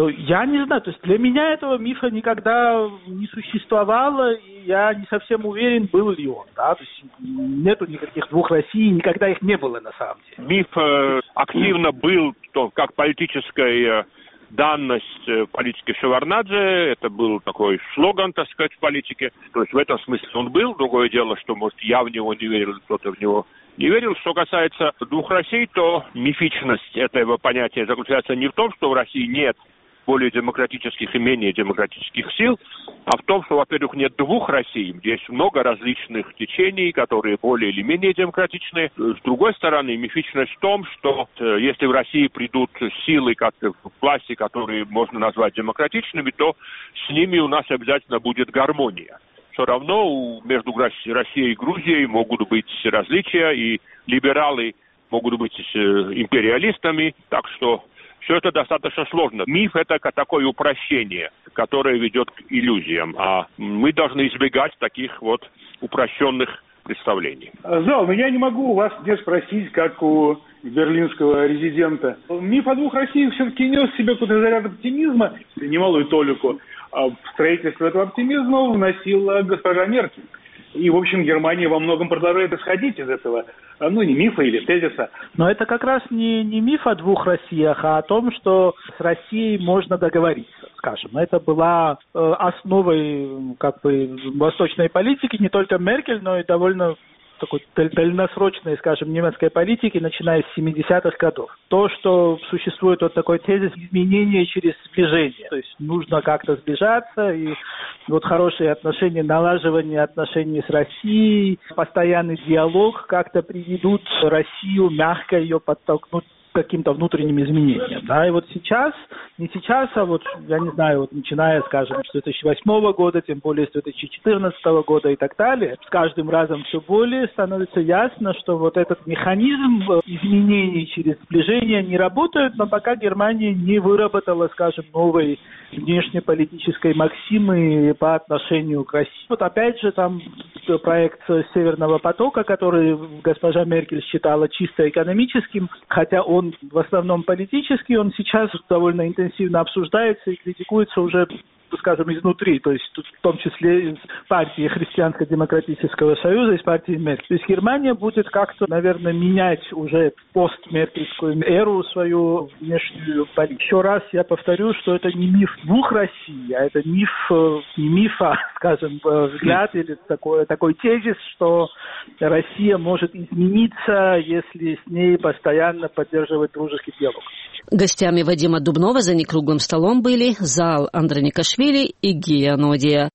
Я не знаю, то есть для меня этого мифа никогда не существовало, и я не совсем уверен, был ли он, да, то есть нету никаких двух Россий, никогда их не было на самом деле. Миф э, активно был, то, как политическая данность э, политики Шеварднадзе, это был такой слоган, так сказать, в политике, то есть в этом смысле он был, другое дело, что, может, я в него не верил, кто-то в него не верил. Что касается двух Россий, то мифичность этого понятия заключается не в том, что в России нет более демократических и менее демократических сил, а в том, что, во-первых, нет двух Россий, есть много различных течений, которые более или менее демократичны. С другой стороны, мифичность в том, что э, если в России придут силы как в власти, которые можно назвать демократичными, то с ними у нас обязательно будет гармония. Все равно между Россией и Грузией могут быть различия, и либералы могут быть империалистами, так что все это достаточно сложно. Миф – это такое упрощение, которое ведет к иллюзиям, а мы должны избегать таких вот упрощенных представлений. Зал, но я не могу у вас не спросить, как у берлинского резидента. Миф о двух Россиях все-таки нес в себе какой-то заряд оптимизма, немалую толику. А в строительство этого оптимизма вносила госпожа Меркель. И, в общем, Германия во многом продолжает исходить из этого, ну, не мифа или тезиса. Но это как раз не, не миф о двух Россиях, а о том, что с Россией можно договориться, скажем. Это была э, основой, как бы, восточной политики, не только Меркель, но и довольно такой дальносрочной, скажем, немецкой политики, начиная с семидесятых годов. То, что существует вот такой тезис изменения через сближение. То есть нужно как-то сближаться, и вот хорошие отношения, налаживание отношений с Россией, постоянный диалог как-то приведут Россию, мягко ее подтолкнуть к каким-то внутренним изменениям. Да, и вот сейчас, не сейчас, а вот, я не знаю, вот начиная, скажем, с две тысячи восьмого года, тем более с две тысячи четырнадцатого года и так далее, с каждым разом все более становится ясно, что вот этот механизм изменений через сближение не работает, но пока Германия не выработала, скажем, новой внешнеполитической максимы по отношению к России. Вот опять же там проект Северного потока, который госпожа Меркель считала чисто экономическим, хотя он в основном политический, он сейчас довольно интенсивно обсуждается и критикуется уже, скажем, изнутри, то есть в том числе из партии Христианско-демократического союза, из партии Меркель. То есть Германия будет как-то, наверное, менять уже постмеркельскую эру свою внешнюю политику. Еще раз я повторю, что это не миф двух Россий, а это миф, не миф, а, скажем, взгляд или такой, такой тезис, что Россия может измениться, если с ней постоянно поддерживать дружеский диалог. Гостями Вадима Дубнова за некруглым столом были Зал Андроникашвили и Гия Нодия.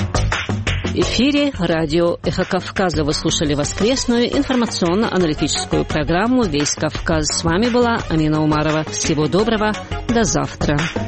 В эфире радио «Эхо Кавказа». Вы слушали воскресную информационно-аналитическую программу «Весь Кавказ». С вами была Амина Умарова. Всего доброго. До завтра.